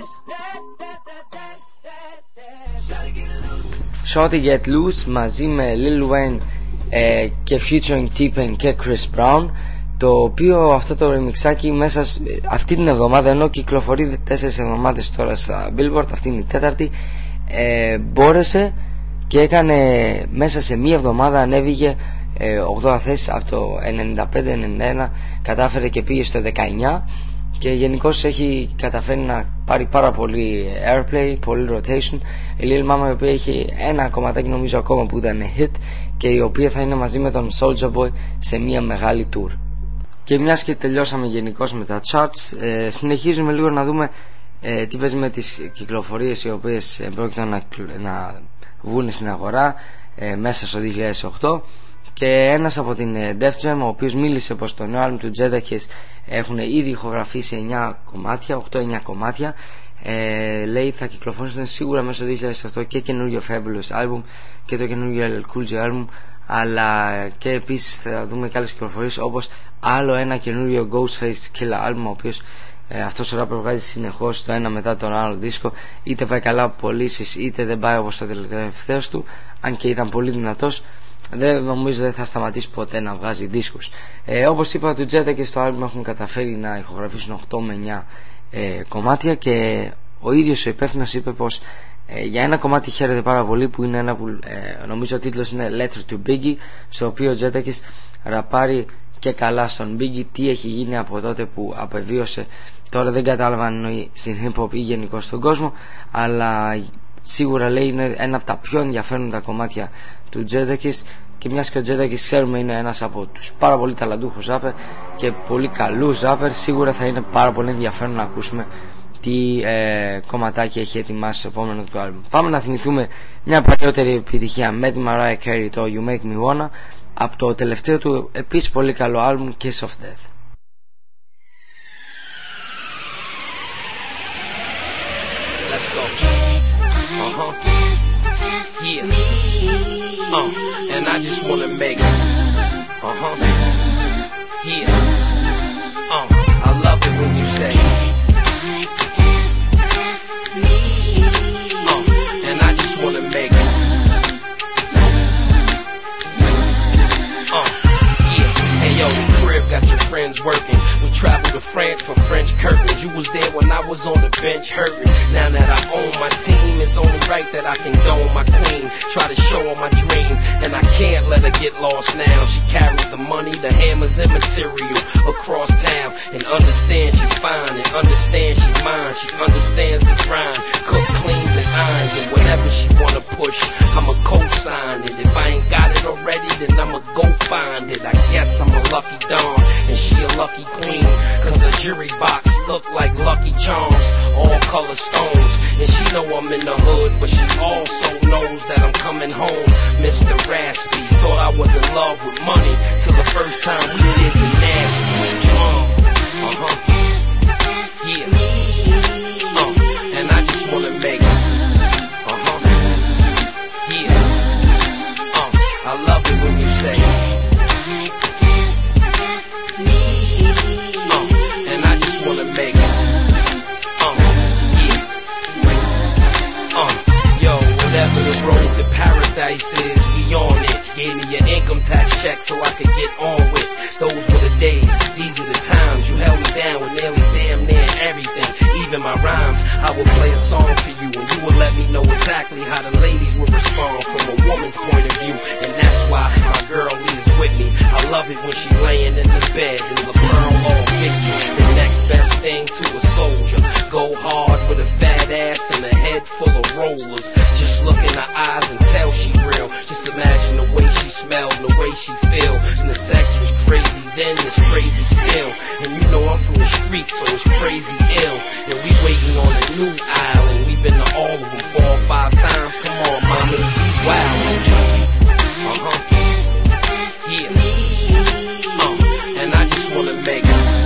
shawty get loose. Shawty Get Loose μαζί με Lil Wayne και featuring T-Pain και Chris Brown, το οποίο αυτό το remixάκι μέσα αυτή την εβδομάδα, ενώ κυκλοφορεί 4 εβδομάδες τώρα στα Billboard, αυτή είναι η 4η, μπόρεσε και έκανε μέσα σε μία εβδομάδα, ανέβηκε 8 θέσεις από το 95-91, κατάφερε και πήγε στο 19 και γενικώς έχει καταφέρει να πάρει πάρα πολύ airplay, πολύ rotation. Η Lil Mama, η οποία έχει ένα κομματάκι νομίζω ακόμα που ήταν hit και η οποία θα είναι μαζί με τον Soulja Boy σε μια μεγάλη tour. Και μιας και τελειώσαμε γενικώς με τα charts, συνεχίζουμε λίγο να δούμε τι παίζει με τις κυκλοφορίες οι οποίες πρόκειται να βγουν στην αγορά μέσα στο 2008. Και ένας από την Def Jam, ο οποίος μίλησε πως το νέο άλμπουμ του Jadakiss έχουν ήδη ηχογραφήσει 9 κομμάτια, 8-9 κομμάτια, λέει θα κυκλοφορήσουν σίγουρα μέσα στο 2008 και καινούργιο Fabulous album και το καινούργιο LL Cool J album, αλλά και επίσης θα δούμε και άλλες κυκλοφορίες, όπως άλλο ένα καινούριο Ghostface Killah album, ο οποίος αυτός ο ράπερ βγάζει συνεχώς το ένα μετά τον άλλο δίσκο, είτε πάει καλά από πωλήσεις είτε δεν πάει όπως το τελευταίο του, αν και ήταν πολύ δυνατός. Δεν νομίζω δεν θα σταματήσει ποτέ να βγάζει δίσκους. Όπως είπα, του Jetta και στο album έχουν καταφέρει να ηχογραφήσουν 8 με 9 κομμάτια, και ο ίδιος ο υπεύθυνος είπε πως για ένα κομμάτι χαίρεται πάρα πολύ, που είναι ένα που νομίζω ο τίτλος είναι Letter to Biggie, στο οποίο ο Jetta ραπάρει και καλά στον Biggie τι έχει γίνει από τότε που απεβίωσε. Τώρα δεν κατάλαβα αν εννοεί στην hip hop ή γενικώς στον κόσμο, αλλά σίγουρα λέει είναι ένα από τα πιο ενδιαφέροντα κομμάτια του Jadakiss, και μιας και ο Jadakiss ξέρουμε είναι ένας από τους πάρα πολύ ταλαντούχους rapper και πολύ καλούς rapper, σίγουρα θα είναι πάρα πολύ ενδιαφέρον να ακούσουμε τι κομματάκι έχει ετοιμάσει στο επόμενο του άλμπομ. Πάμε να θυμηθούμε μια παλιότερη επιτυχία με τη Mariah Carey, το You Make Me Wanna, από το τελευταίο του επίσης πολύ καλό άλμπομ Kiss of Death. Let's go. Yeah. And I just wanna make Yeah. I love it when you say and I just wanna make yeah. Hey yo, the crib got your friends working. We traveled to France for French curtains. You was there when I was on the bench hurting. Now that I own my team, it's only right that I can go on my queen. Try to show her my dream, and I can't let her get lost now. She carries the money, the hammers and material across town, and understands she's fine, and understands she's mine. She understands the grind, cook, cleans and irons, and whatever she wanna push, I'ma co-sign it. If I ain't got it already, then I'ma go find it. I guess I'm a lucky Don, and she a lucky queen, cause her jewelry box look like Lucky Charms, all color stones. And she know I'm in the hood, but she also knows that I'm coming home. Mr. Raspy, thought I was in love with money, till the first time we did the nasty. Yeah. And I just wanna make yeah. I love it when you say and I just wanna make yo, whatever the road to paradise is, we on it. Gave me your income tax check so I could get on with. Those were the days, these are the times. You held me down with nearly damn near everything, even my rhymes. I would play a song for you, and you would let me know exactly how the ladies would respond from a woman's point of view. And that's why my girl is with me. I love it when she's laying in the bed and the pearl all gets you. The next best thing to a soldier. Go hard with a fat ass and a head full of rollers. Just look in her eyes and tell she real. Just imagine the way she smelled and the way she feel. And the sex was crazy then, it's crazy still. And you know I'm from the streets, so it's crazy ill. And we waiting on a new aisle, and we've been to all of them 4 or 5 times. Come on, mama, wow. Yeah. And I just wanna make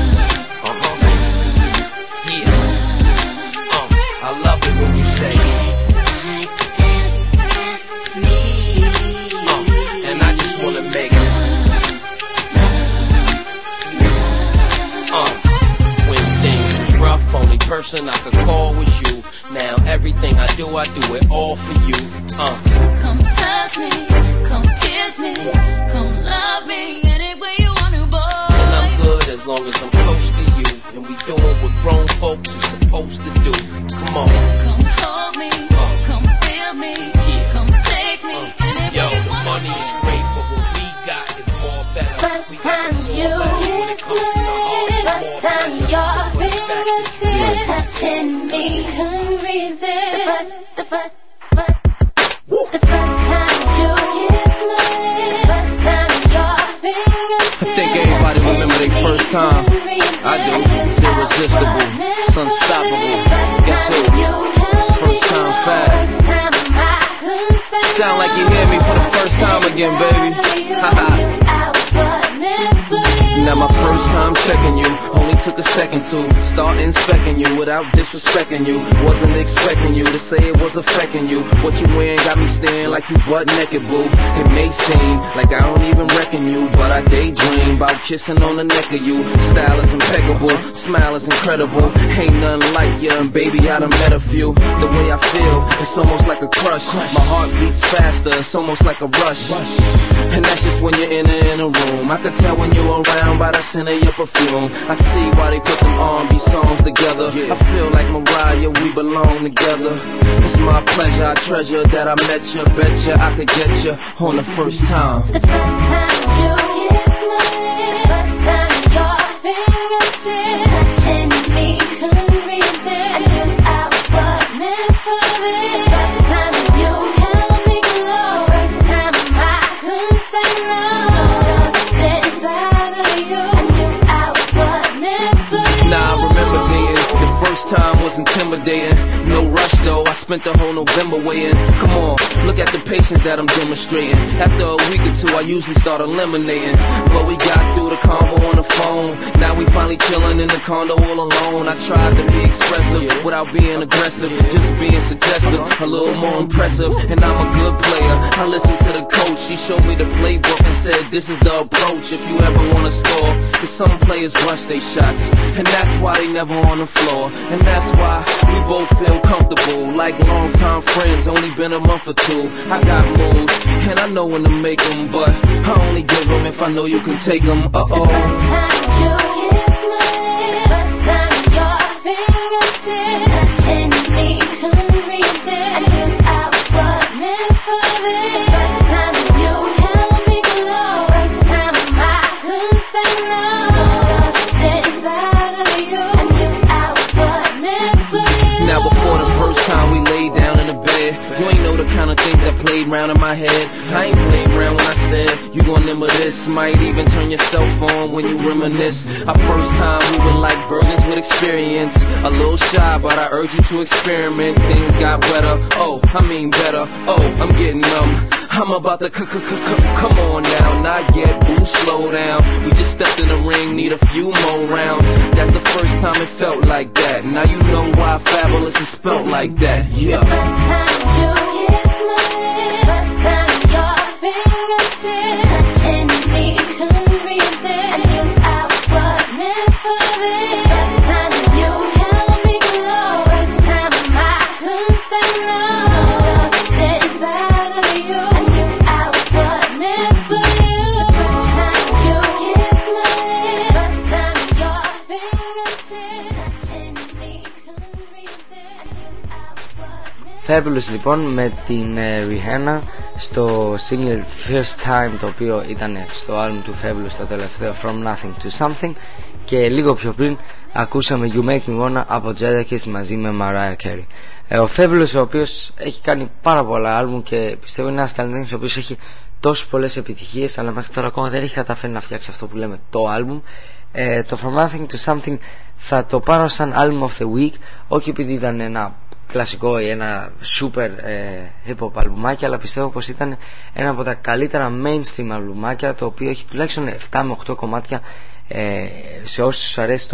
yeah. I love it when you say and I just wanna make when things was rough, only person I could call was you. Now everything I do it all for you. Come touch me, come kiss me, come love me any way you wanna, boy. And I'm good as long as I'm close to you, and we doing what grown folks are supposed to do. Come on. Come hold me, come feel me, yeah. come take me any yo, way you wanna. money is great, but what we got is more better. First We got time you when it comes from the heart, it's first more time pleasure. your Put it back to fingertips touching me, couldn't resist. The first time you kiss my lips, first time your fingertips. I think everybody remember their first time. I do. It's irresistible. It's unstoppable. Guess who? It's first time fat. Sound like you hear me for the first time again, baby. Now my first time checking you. Only took a second to start inspecting you without disrespecting you. Wasn't expecting you to say it was affecting you. What you wearing got me staring like you butt naked, boo. It may seem like I don't even reckon you, but I daydream about kissing on the neck of you. Style is impeccable, smile is incredible. Ain't nothing like you, and baby, I done met a few. The way I feel, it's almost like a crush. My heart beats faster, it's almost like a rush. And that's just when you're in a room. I can tell when you're around by the scent of your perfume. I see why they put them R&B songs together. I feel like Mariah, we belong together. It's my pleasure, I treasure that I met you. Bet you I could get you on the first time. The first time you kissed my lips, first time your fingertips touching me, couldn't resist. I knew I was meant for this. First time you held me close, first time I couldn't say no. Inside of you, I knew I was meant for you. Nah, I remember dating. The first time was intimidating. No rush though, I spent the whole November waiting. Come on, look at the patience that I'm demonstrating. After a week or two, I usually start eliminating. But we got through the convo on the phone. Now we finally chilling in the condo all alone. I tried to be expressive without being aggressive, just being suggestive, a little more impressive. And I'm a good player. I listened to the coach, he showed me the playbook and said this is the approach if you ever want to score. Cause some players rush their shots, and that's why they never on the floor. And that's why we both feel comfortable, like long-time friends, only been a month or two. I got moves, and I know when to make them, but I only give them if I know you can take them. The first time you kissed my lips, first time your fingertips touching me, couldn't resist. I knew I was meant for this. First time you held me close, first time I couldn't say no. Inside of you, I knew I was meant for you. Now before the first time we laid down in the bed, you ain't know the kind of things that played round in my head. I ain't playing around when I said you gon' remember this. Might even turn your cell phone when you reminisce. Our first time we were like virgins with experience. A little shy, but I urge you to experiment. Things got better, oh, I mean better. Oh, I'm getting I'm about to come on now. Not yet, boo, slow down. We just stepped in the ring, need a few more rounds. That's the first time it felt like that. Now you know why Fabulous is spelt like that. Yeah. The first time you kissed my lips, first time your fingertips touching me, couldn't resist. I knew I was meant for this. First time you held me close, first time I couldn't say no. Inside of you, I knew I was meant for you. The first time you kissed my lips, first time your fingertips touching me, couldn't resist. I knew I was meant. Fabulous λοιπόν με την Rihanna στο single First Time, το οποίο ήταν στο album του Fabulous το τελευταίο, From Nothing to Something. Και λίγο πιο πριν ακούσαμε You Make Me Wanna από Jadakiss μαζί με Mariah Carey. Ο Fabulous, ο οποίος έχει κάνει πάρα πολλά album και πιστεύω είναι ένας καλλιτέχνης ο οποίος έχει τόσες πολλές επιτυχίες, αλλά μέχρι τώρα ακόμα δεν έχει καταφέρει να φτιάξει αυτό που λέμε το album. Το From Nothing to Something θα το πάρω σαν album of the week, όχι επειδή ήταν ένα κλασικό ή ένα super hip hop αλμπουμάκι, αλλά πιστεύω πως ήταν ένα από τα καλύτερα mainstream αλμπουμάκια, το οποίο έχει τουλάχιστον 7 με 8 κομμάτια σε όσους αρέσει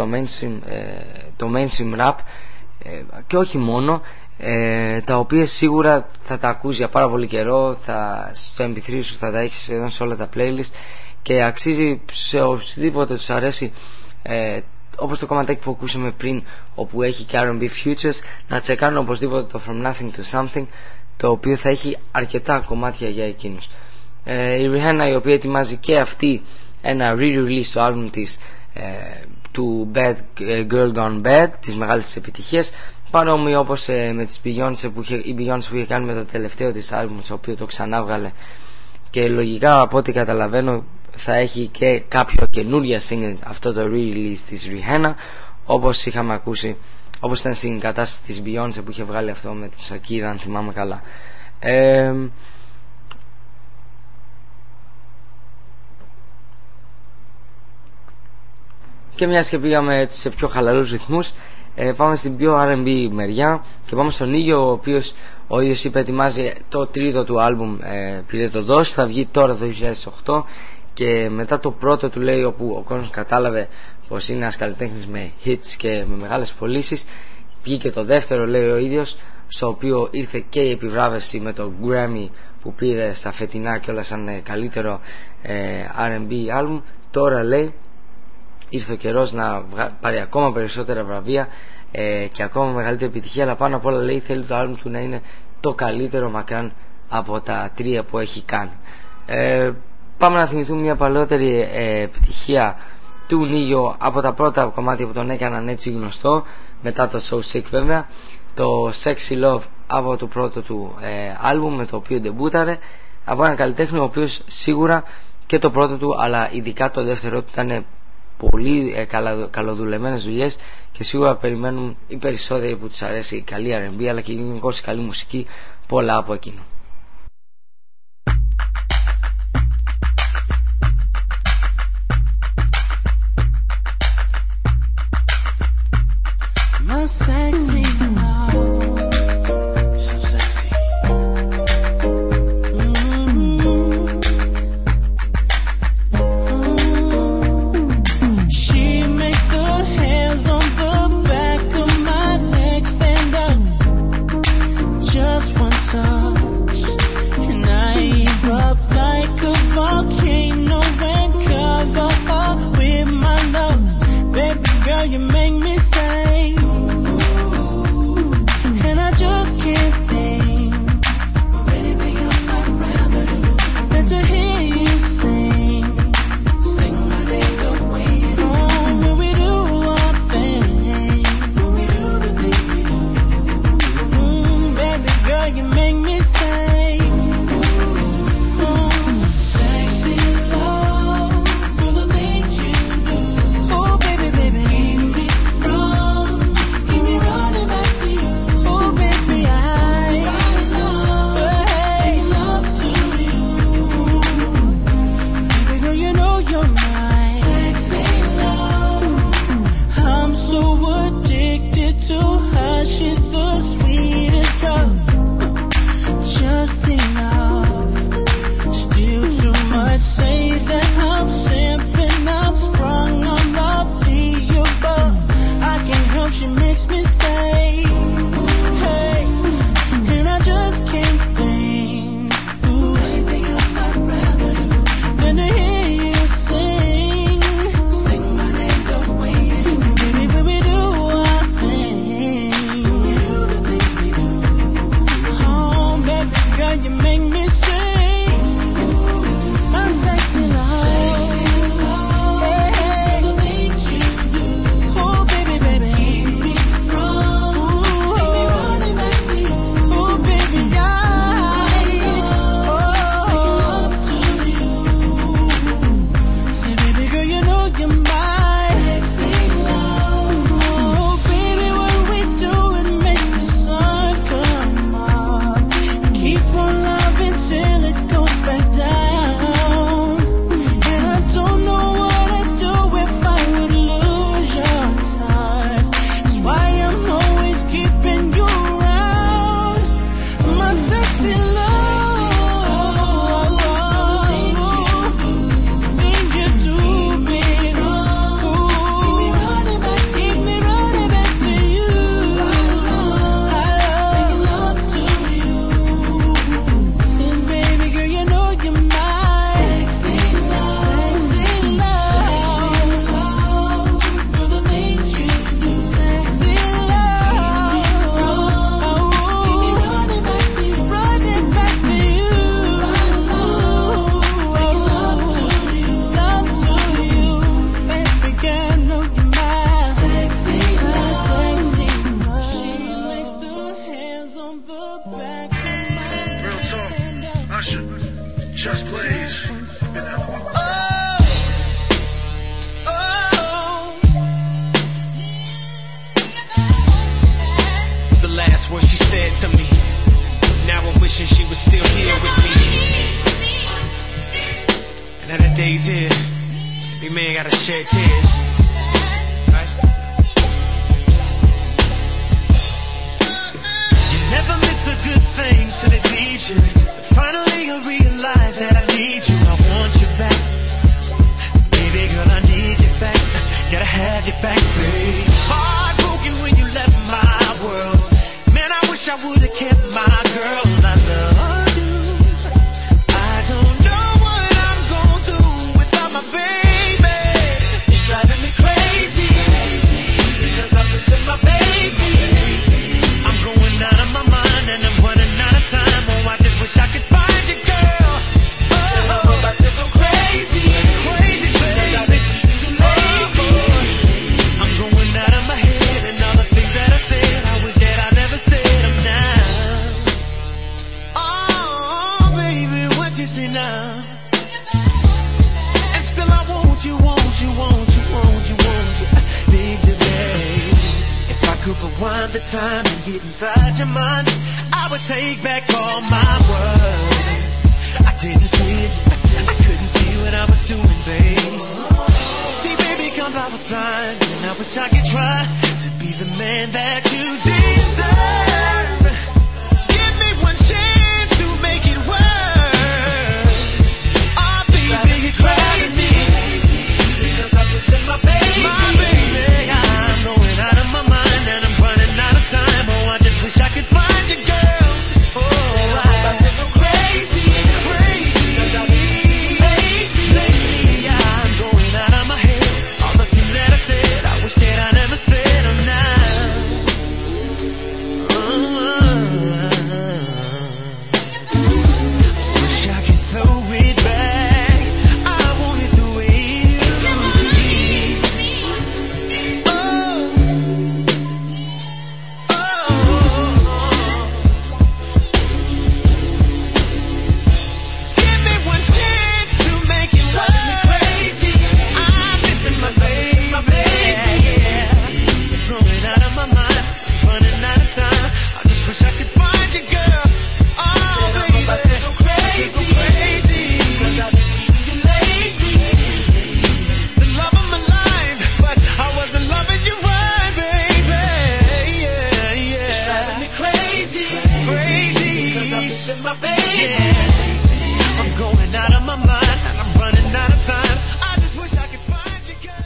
το mainstream rap, και όχι μόνο, τα οποία σίγουρα θα τα ακούσει για πάρα πολύ καιρό, στο MP3 σου θα τα έχεις εδώ σε όλα τα playlist, και αξίζει σε οσδήποτε τους αρέσει, όπως το κομματάκι που ακούσαμε πριν, όπου έχει και R&B Futures, να τσεκάρουν οπωσδήποτε το From Nothing to Something, το οποίο θα έχει αρκετά κομμάτια για εκείνους. Η Rihanna, η οποία ετοιμάζει και αυτή ένα re-release στο album της, του Bad Girl Gone Bad, της μεγάλης της επιτυχίας, παρόμοιο όπως με τις Beyoncé που είχε κάνει με το τελευταίο της album, το οποίο το ξανά βγάλε, και λογικά από ό,τι καταλαβαίνω θα έχει και κάποια καινούρια single αυτό το re-release της Rihanna, όπως είχαμε ακούσει, όπως ήταν στην κατάσταση της Beyoncé που είχε βγάλει αυτό με την Shakira, αν θυμάμαι καλά. Και μιας και πήγαμε έτσι σε πιο χαλαρούς ρυθμούς, πάμε στην πιο R&B μεριά και πάμε στον ίδιο, ο ίδιος είπε ετοιμάζει το τρίτο του άλμπουμ, πήρε το δόση, θα βγει τώρα το 2008, Και μετά το πρώτο του, λέει, όπου ο κόσμος κατάλαβε πως είναι ένας καλλιτέχνης με hits και με μεγάλες πωλήσεις, βγήκε το δεύτερο, λέει ο ίδιος, στο οποίο ήρθε και η επιβράβευση με το Grammy που πήρε στα φετινά και όλα σαν καλύτερο R&B άλμπουμ. Τώρα, λέει, ήρθε ο καιρός να πάρει ακόμα περισσότερα βραβεία και ακόμα μεγαλύτερη επιτυχία, αλλά πάνω απ' όλα, λέει, θέλει το άλμπουμ του να είναι το καλύτερο μακράν από τα 3 που έχει κάνει. Πάμε να θυμηθούμε μια παλαιότερη επιτυχία του Νίγιο, από τα πρώτα κομμάτια που τον έκαναν έτσι γνωστό, μετά το So Sick βέβαια, το Sexy Love από το πρώτο του άλμπουμ με το οποίο ντεμπούταρε, από έναν καλλιτέχνη ο οποίος σίγουρα και το πρώτο του αλλά ειδικά το δεύτερο του ήταν πολύ καλοδουλεμένες δουλειές και σίγουρα περιμένουν οι περισσότεροι που τους αρέσει η καλή R&B αλλά και γενικώς η καλή μουσική πολλά από εκείνο. My sexy love, so sexy. She makes the hairs on the back of my neck stand up. Just one touch, and I erupt like a volcano and cover up with my love. Baby girl, you make me say. Just can't think of anything else I'd rather do than to hear you sing my name the way you do. Oh, when we do our thing, when we do the things we do. Baby girl, you make me say, sexy love, do the things you do. Oh, baby, baby, keep me strong, keep me running back to you. Finally I realize that I need you, I want you back. time and get inside your mind. I would take back all my words. I didn't see it, I couldn't see what I was doing, babe. See, baby, cause I was blind, and I wish I could try to be the man that you deserve. Give me one chance to make it work. Oh, baby, you're crazy, because I'm just in my baby. My baby, I'm going out of my mind, and I'm running out of time. Oh, I just wish I could find you, girl. Oh, I'm about to go crazy, crazy. Cause I need lately, I'm going out of my head. All the things that I said, I wish that I never said them now. Wish I could throw it back. I want it the way it used to be. Give me one chance to make it work. Driving me crazy. I'm missing my baby. It's going out of my mind, running out of time. I just wish I could find you, girl. Oh, baby, go crazy, crazy. Cause I've been cheating you lately. The love of my life, but I wasn't loving you right, baby. It's driving me crazy, crazy. Cause I'm missing my baby. I'm going out of my mind, and I'm running out of time. I just wish I could find you, girl.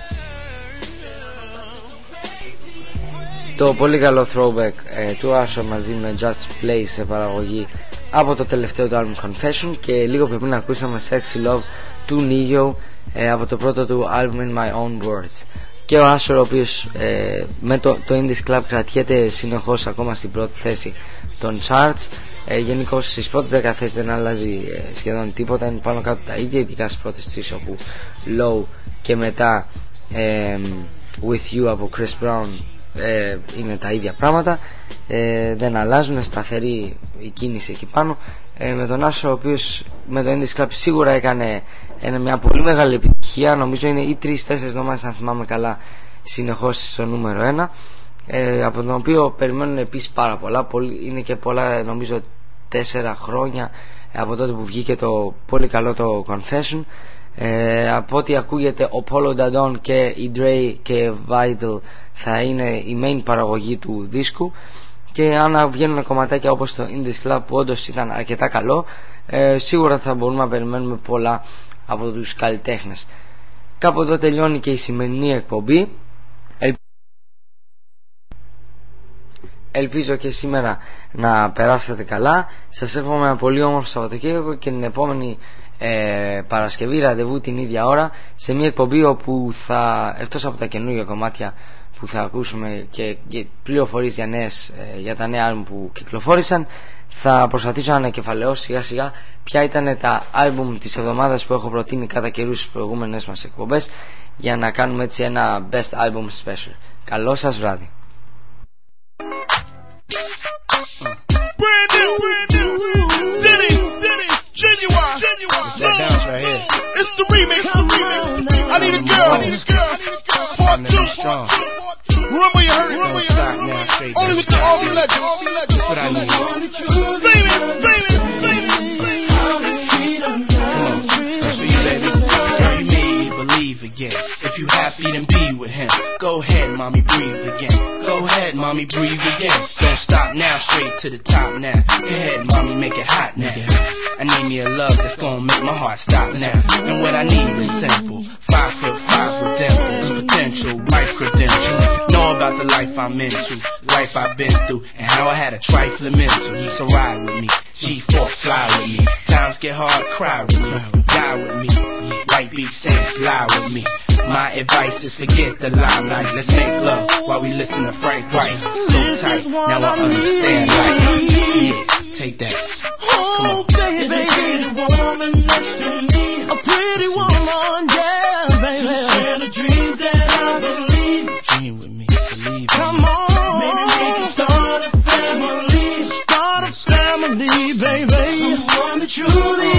Το πολύ καλό throwback του Usher μαζί με Just Play σε παραγωγή από το τελευταίο του album Confession, και λίγο πριν ακούσαμε Sexy Love του Neo από το πρώτο του album In My Own Words. Και ο Usher, ο οποίος με το Indies Club κρατιέται συνεχώς ακόμα στην πρώτη θέση των charts. Γενικώς στις πρώτες 10 θέσεις δεν αλλάζει σχεδόν τίποτα, είναι πάνω κάτω τα ίδια, ειδικά στις πρώτες 3 όπου Low και μετά With You από Chris Brown είναι τα ίδια πράγματα, δεν αλλάζουν, σταθερή η κίνηση εκεί πάνω. Με τον Usher, ο οποίος με το Indies Club σίγουρα έκανε μια πολύ μεγάλη επιτυχία, νομίζω είναι ή 3-4 εβδομάδες αν θυμάμαι καλά συνεχώς στο νούμερο 1, από τον οποίο περιμένουν επίσης πάρα πολλά, είναι και πολλά, νομίζω 4 χρόνια από τότε που βγήκε το πολύ καλό το Confession. Από ό,τι ακούγεται ο Polo Dadon και η Dre και Vital θα είναι η main παραγωγή του δίσκου, και αν βγαίνουν κομματάκια όπως το Indies Club που όντως ήταν αρκετά καλό, σίγουρα θα μπορούμε να περιμένουμε πολλά από τους καλλιτέχνες. Κάπου εδώ τελειώνει και η σημερινή εκπομπή. Ελπίζω και σήμερα να περάσετε καλά. Σας εύχομαι ένα πολύ όμορφο Σαββατοκύριακο και την επόμενη Παρασκευή ραντεβού την ίδια ώρα σε μια εκπομπή όπου θα, εκτός από τα καινούργια κομμάτια που θα ακούσουμε και πληροφορίες για τα νέα άλμπουμ που κυκλοφόρησαν, θα προσπαθήσω να ανακεφαλαιώσω σιγά σιγά ποια ήταν τα άλμπουμ της εβδομάδας που έχω προτείνει κατά καιρούς στις προηγούμενες μας εκπομπές, για να κάνουμε έτσι ένα Best Album Special. Καλό σας βράδυ. It's that bounce right here. It's the remix. I need a girl. Part 2. Remember you heard it. Don't stop now, straight. Only with the Army legend. That's what I need. Baby. Come on, that's for you, baby. Girl, you made me believe again. If you happy, then be with him. Go ahead, mommy, breathe again. Go ahead, mommy, breathe again. Don't stop now, straight to the top now. Go ahead, mommy, make it hot now. I need me a love that's gonna make my heart stop now. And what I need is simple. 5'5" with dimples, potential, life credentials. Know about the life I'm into, life I've been through, and how I had a trifling mental. So ride with me, G4 fly with me. Times get hard, cry with me, die with me. White beach sands, lie with me. My advice is forget the limelight. Let's make love while we listen to Frank White. So tight, now I understand life. Yeah, take that. Come on. Baby, pretty woman next to me, a pretty woman, yeah, baby. Share the dreams that I believe. Dream with me, believe. Come on, maybe we can start a family. Start a family, baby. Someone that truly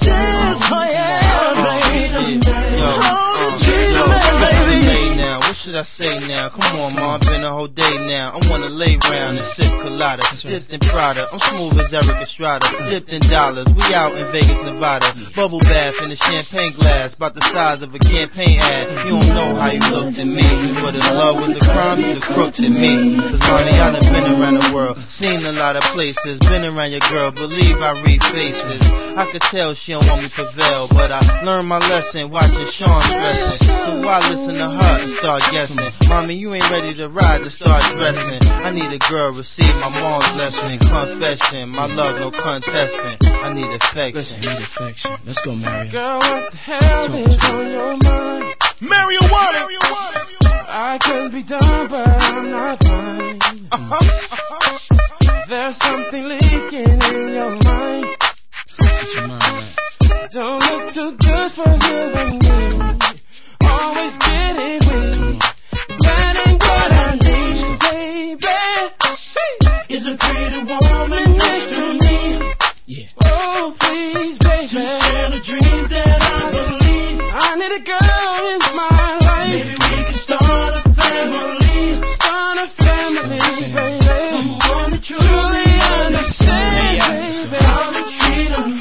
understands, oh yeah, baby. Yo, baby. now, what should I say now? Come on, ma, I've been a whole day now. I wanna lay round and sip colada, dipped in Prada. I'm smooth as Eric Estrada, dipped in dollars. We out in Vegas, Nevada. Bubble bath in a champagne glass, about the size of a campaign ad. You don't know how you looked at me, but if love was a crime, you'd have crooked at me. Cause mommy, I done been around the world, seen a lot of places, been around your girl, believe I read faces. I could tell she don't want me to prevail, but I learned my lesson watching Sean dressing. So why listen to her and start guessing? Mommy, you ain't ready to ride to start dressing. I need a girl, receive my mom's blessing. Confession, my love, no contesting. I need affection. Let's go, Mario. Girl, what the hell is on your mind? Marijuana. I can be done, but I'm not fine. There's something leaking in your mind. What's your mind, right? Don't look too good for you and me. Always getting weak. That ain't what I need, baby. Is a pretty woman next to me. Yeah. Oh, please, baby. To share the dreams that I believe. I need a girl in my life. Maybe we can start a family. Start a family, baby. Someone that truly understands, baby. How to treat them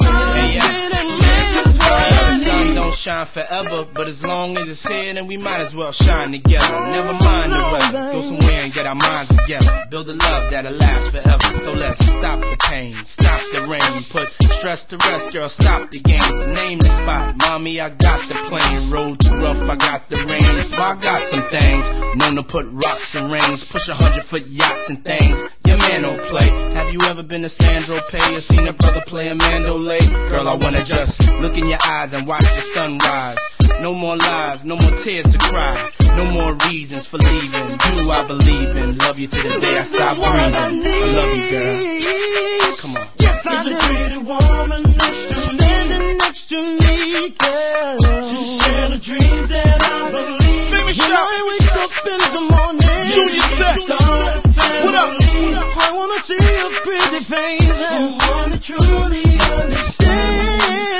shine forever, but as long as it's here, then we might as well shine together. Never mind the weather, go somewhere and get our minds together. Build a love that'll last forever. So let's stop the pain, stop the rain, put stress to rest, girl, stop the games. Name the spot, mommy, I got the plane. Road too rough, I got the rain. I got some things, known to put rocks and rings, push 100-foot yachts and things. Your man don't play. Have you ever been to Sandro Pay or seen a brother play a mandolay? Girl, I wanna just look in your eyes and watch the sunrise. No more lies, no more tears to cry, no more reasons for leaving. You I believe in, love you to the day I stop breathing. I love you, girl. Come on. Yes, I do. Is a pretty woman next to me, standing next to me, girl. To share the dreams that I believe. Baby, when I wake up in the morning, Junior Tech. What up? I wanna see your pretty face, someone that truly understands.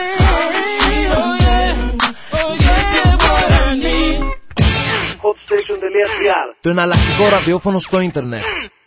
Hotstation.gr, το εναλλακτικό ραδιόφωνο στο ίντερνετ.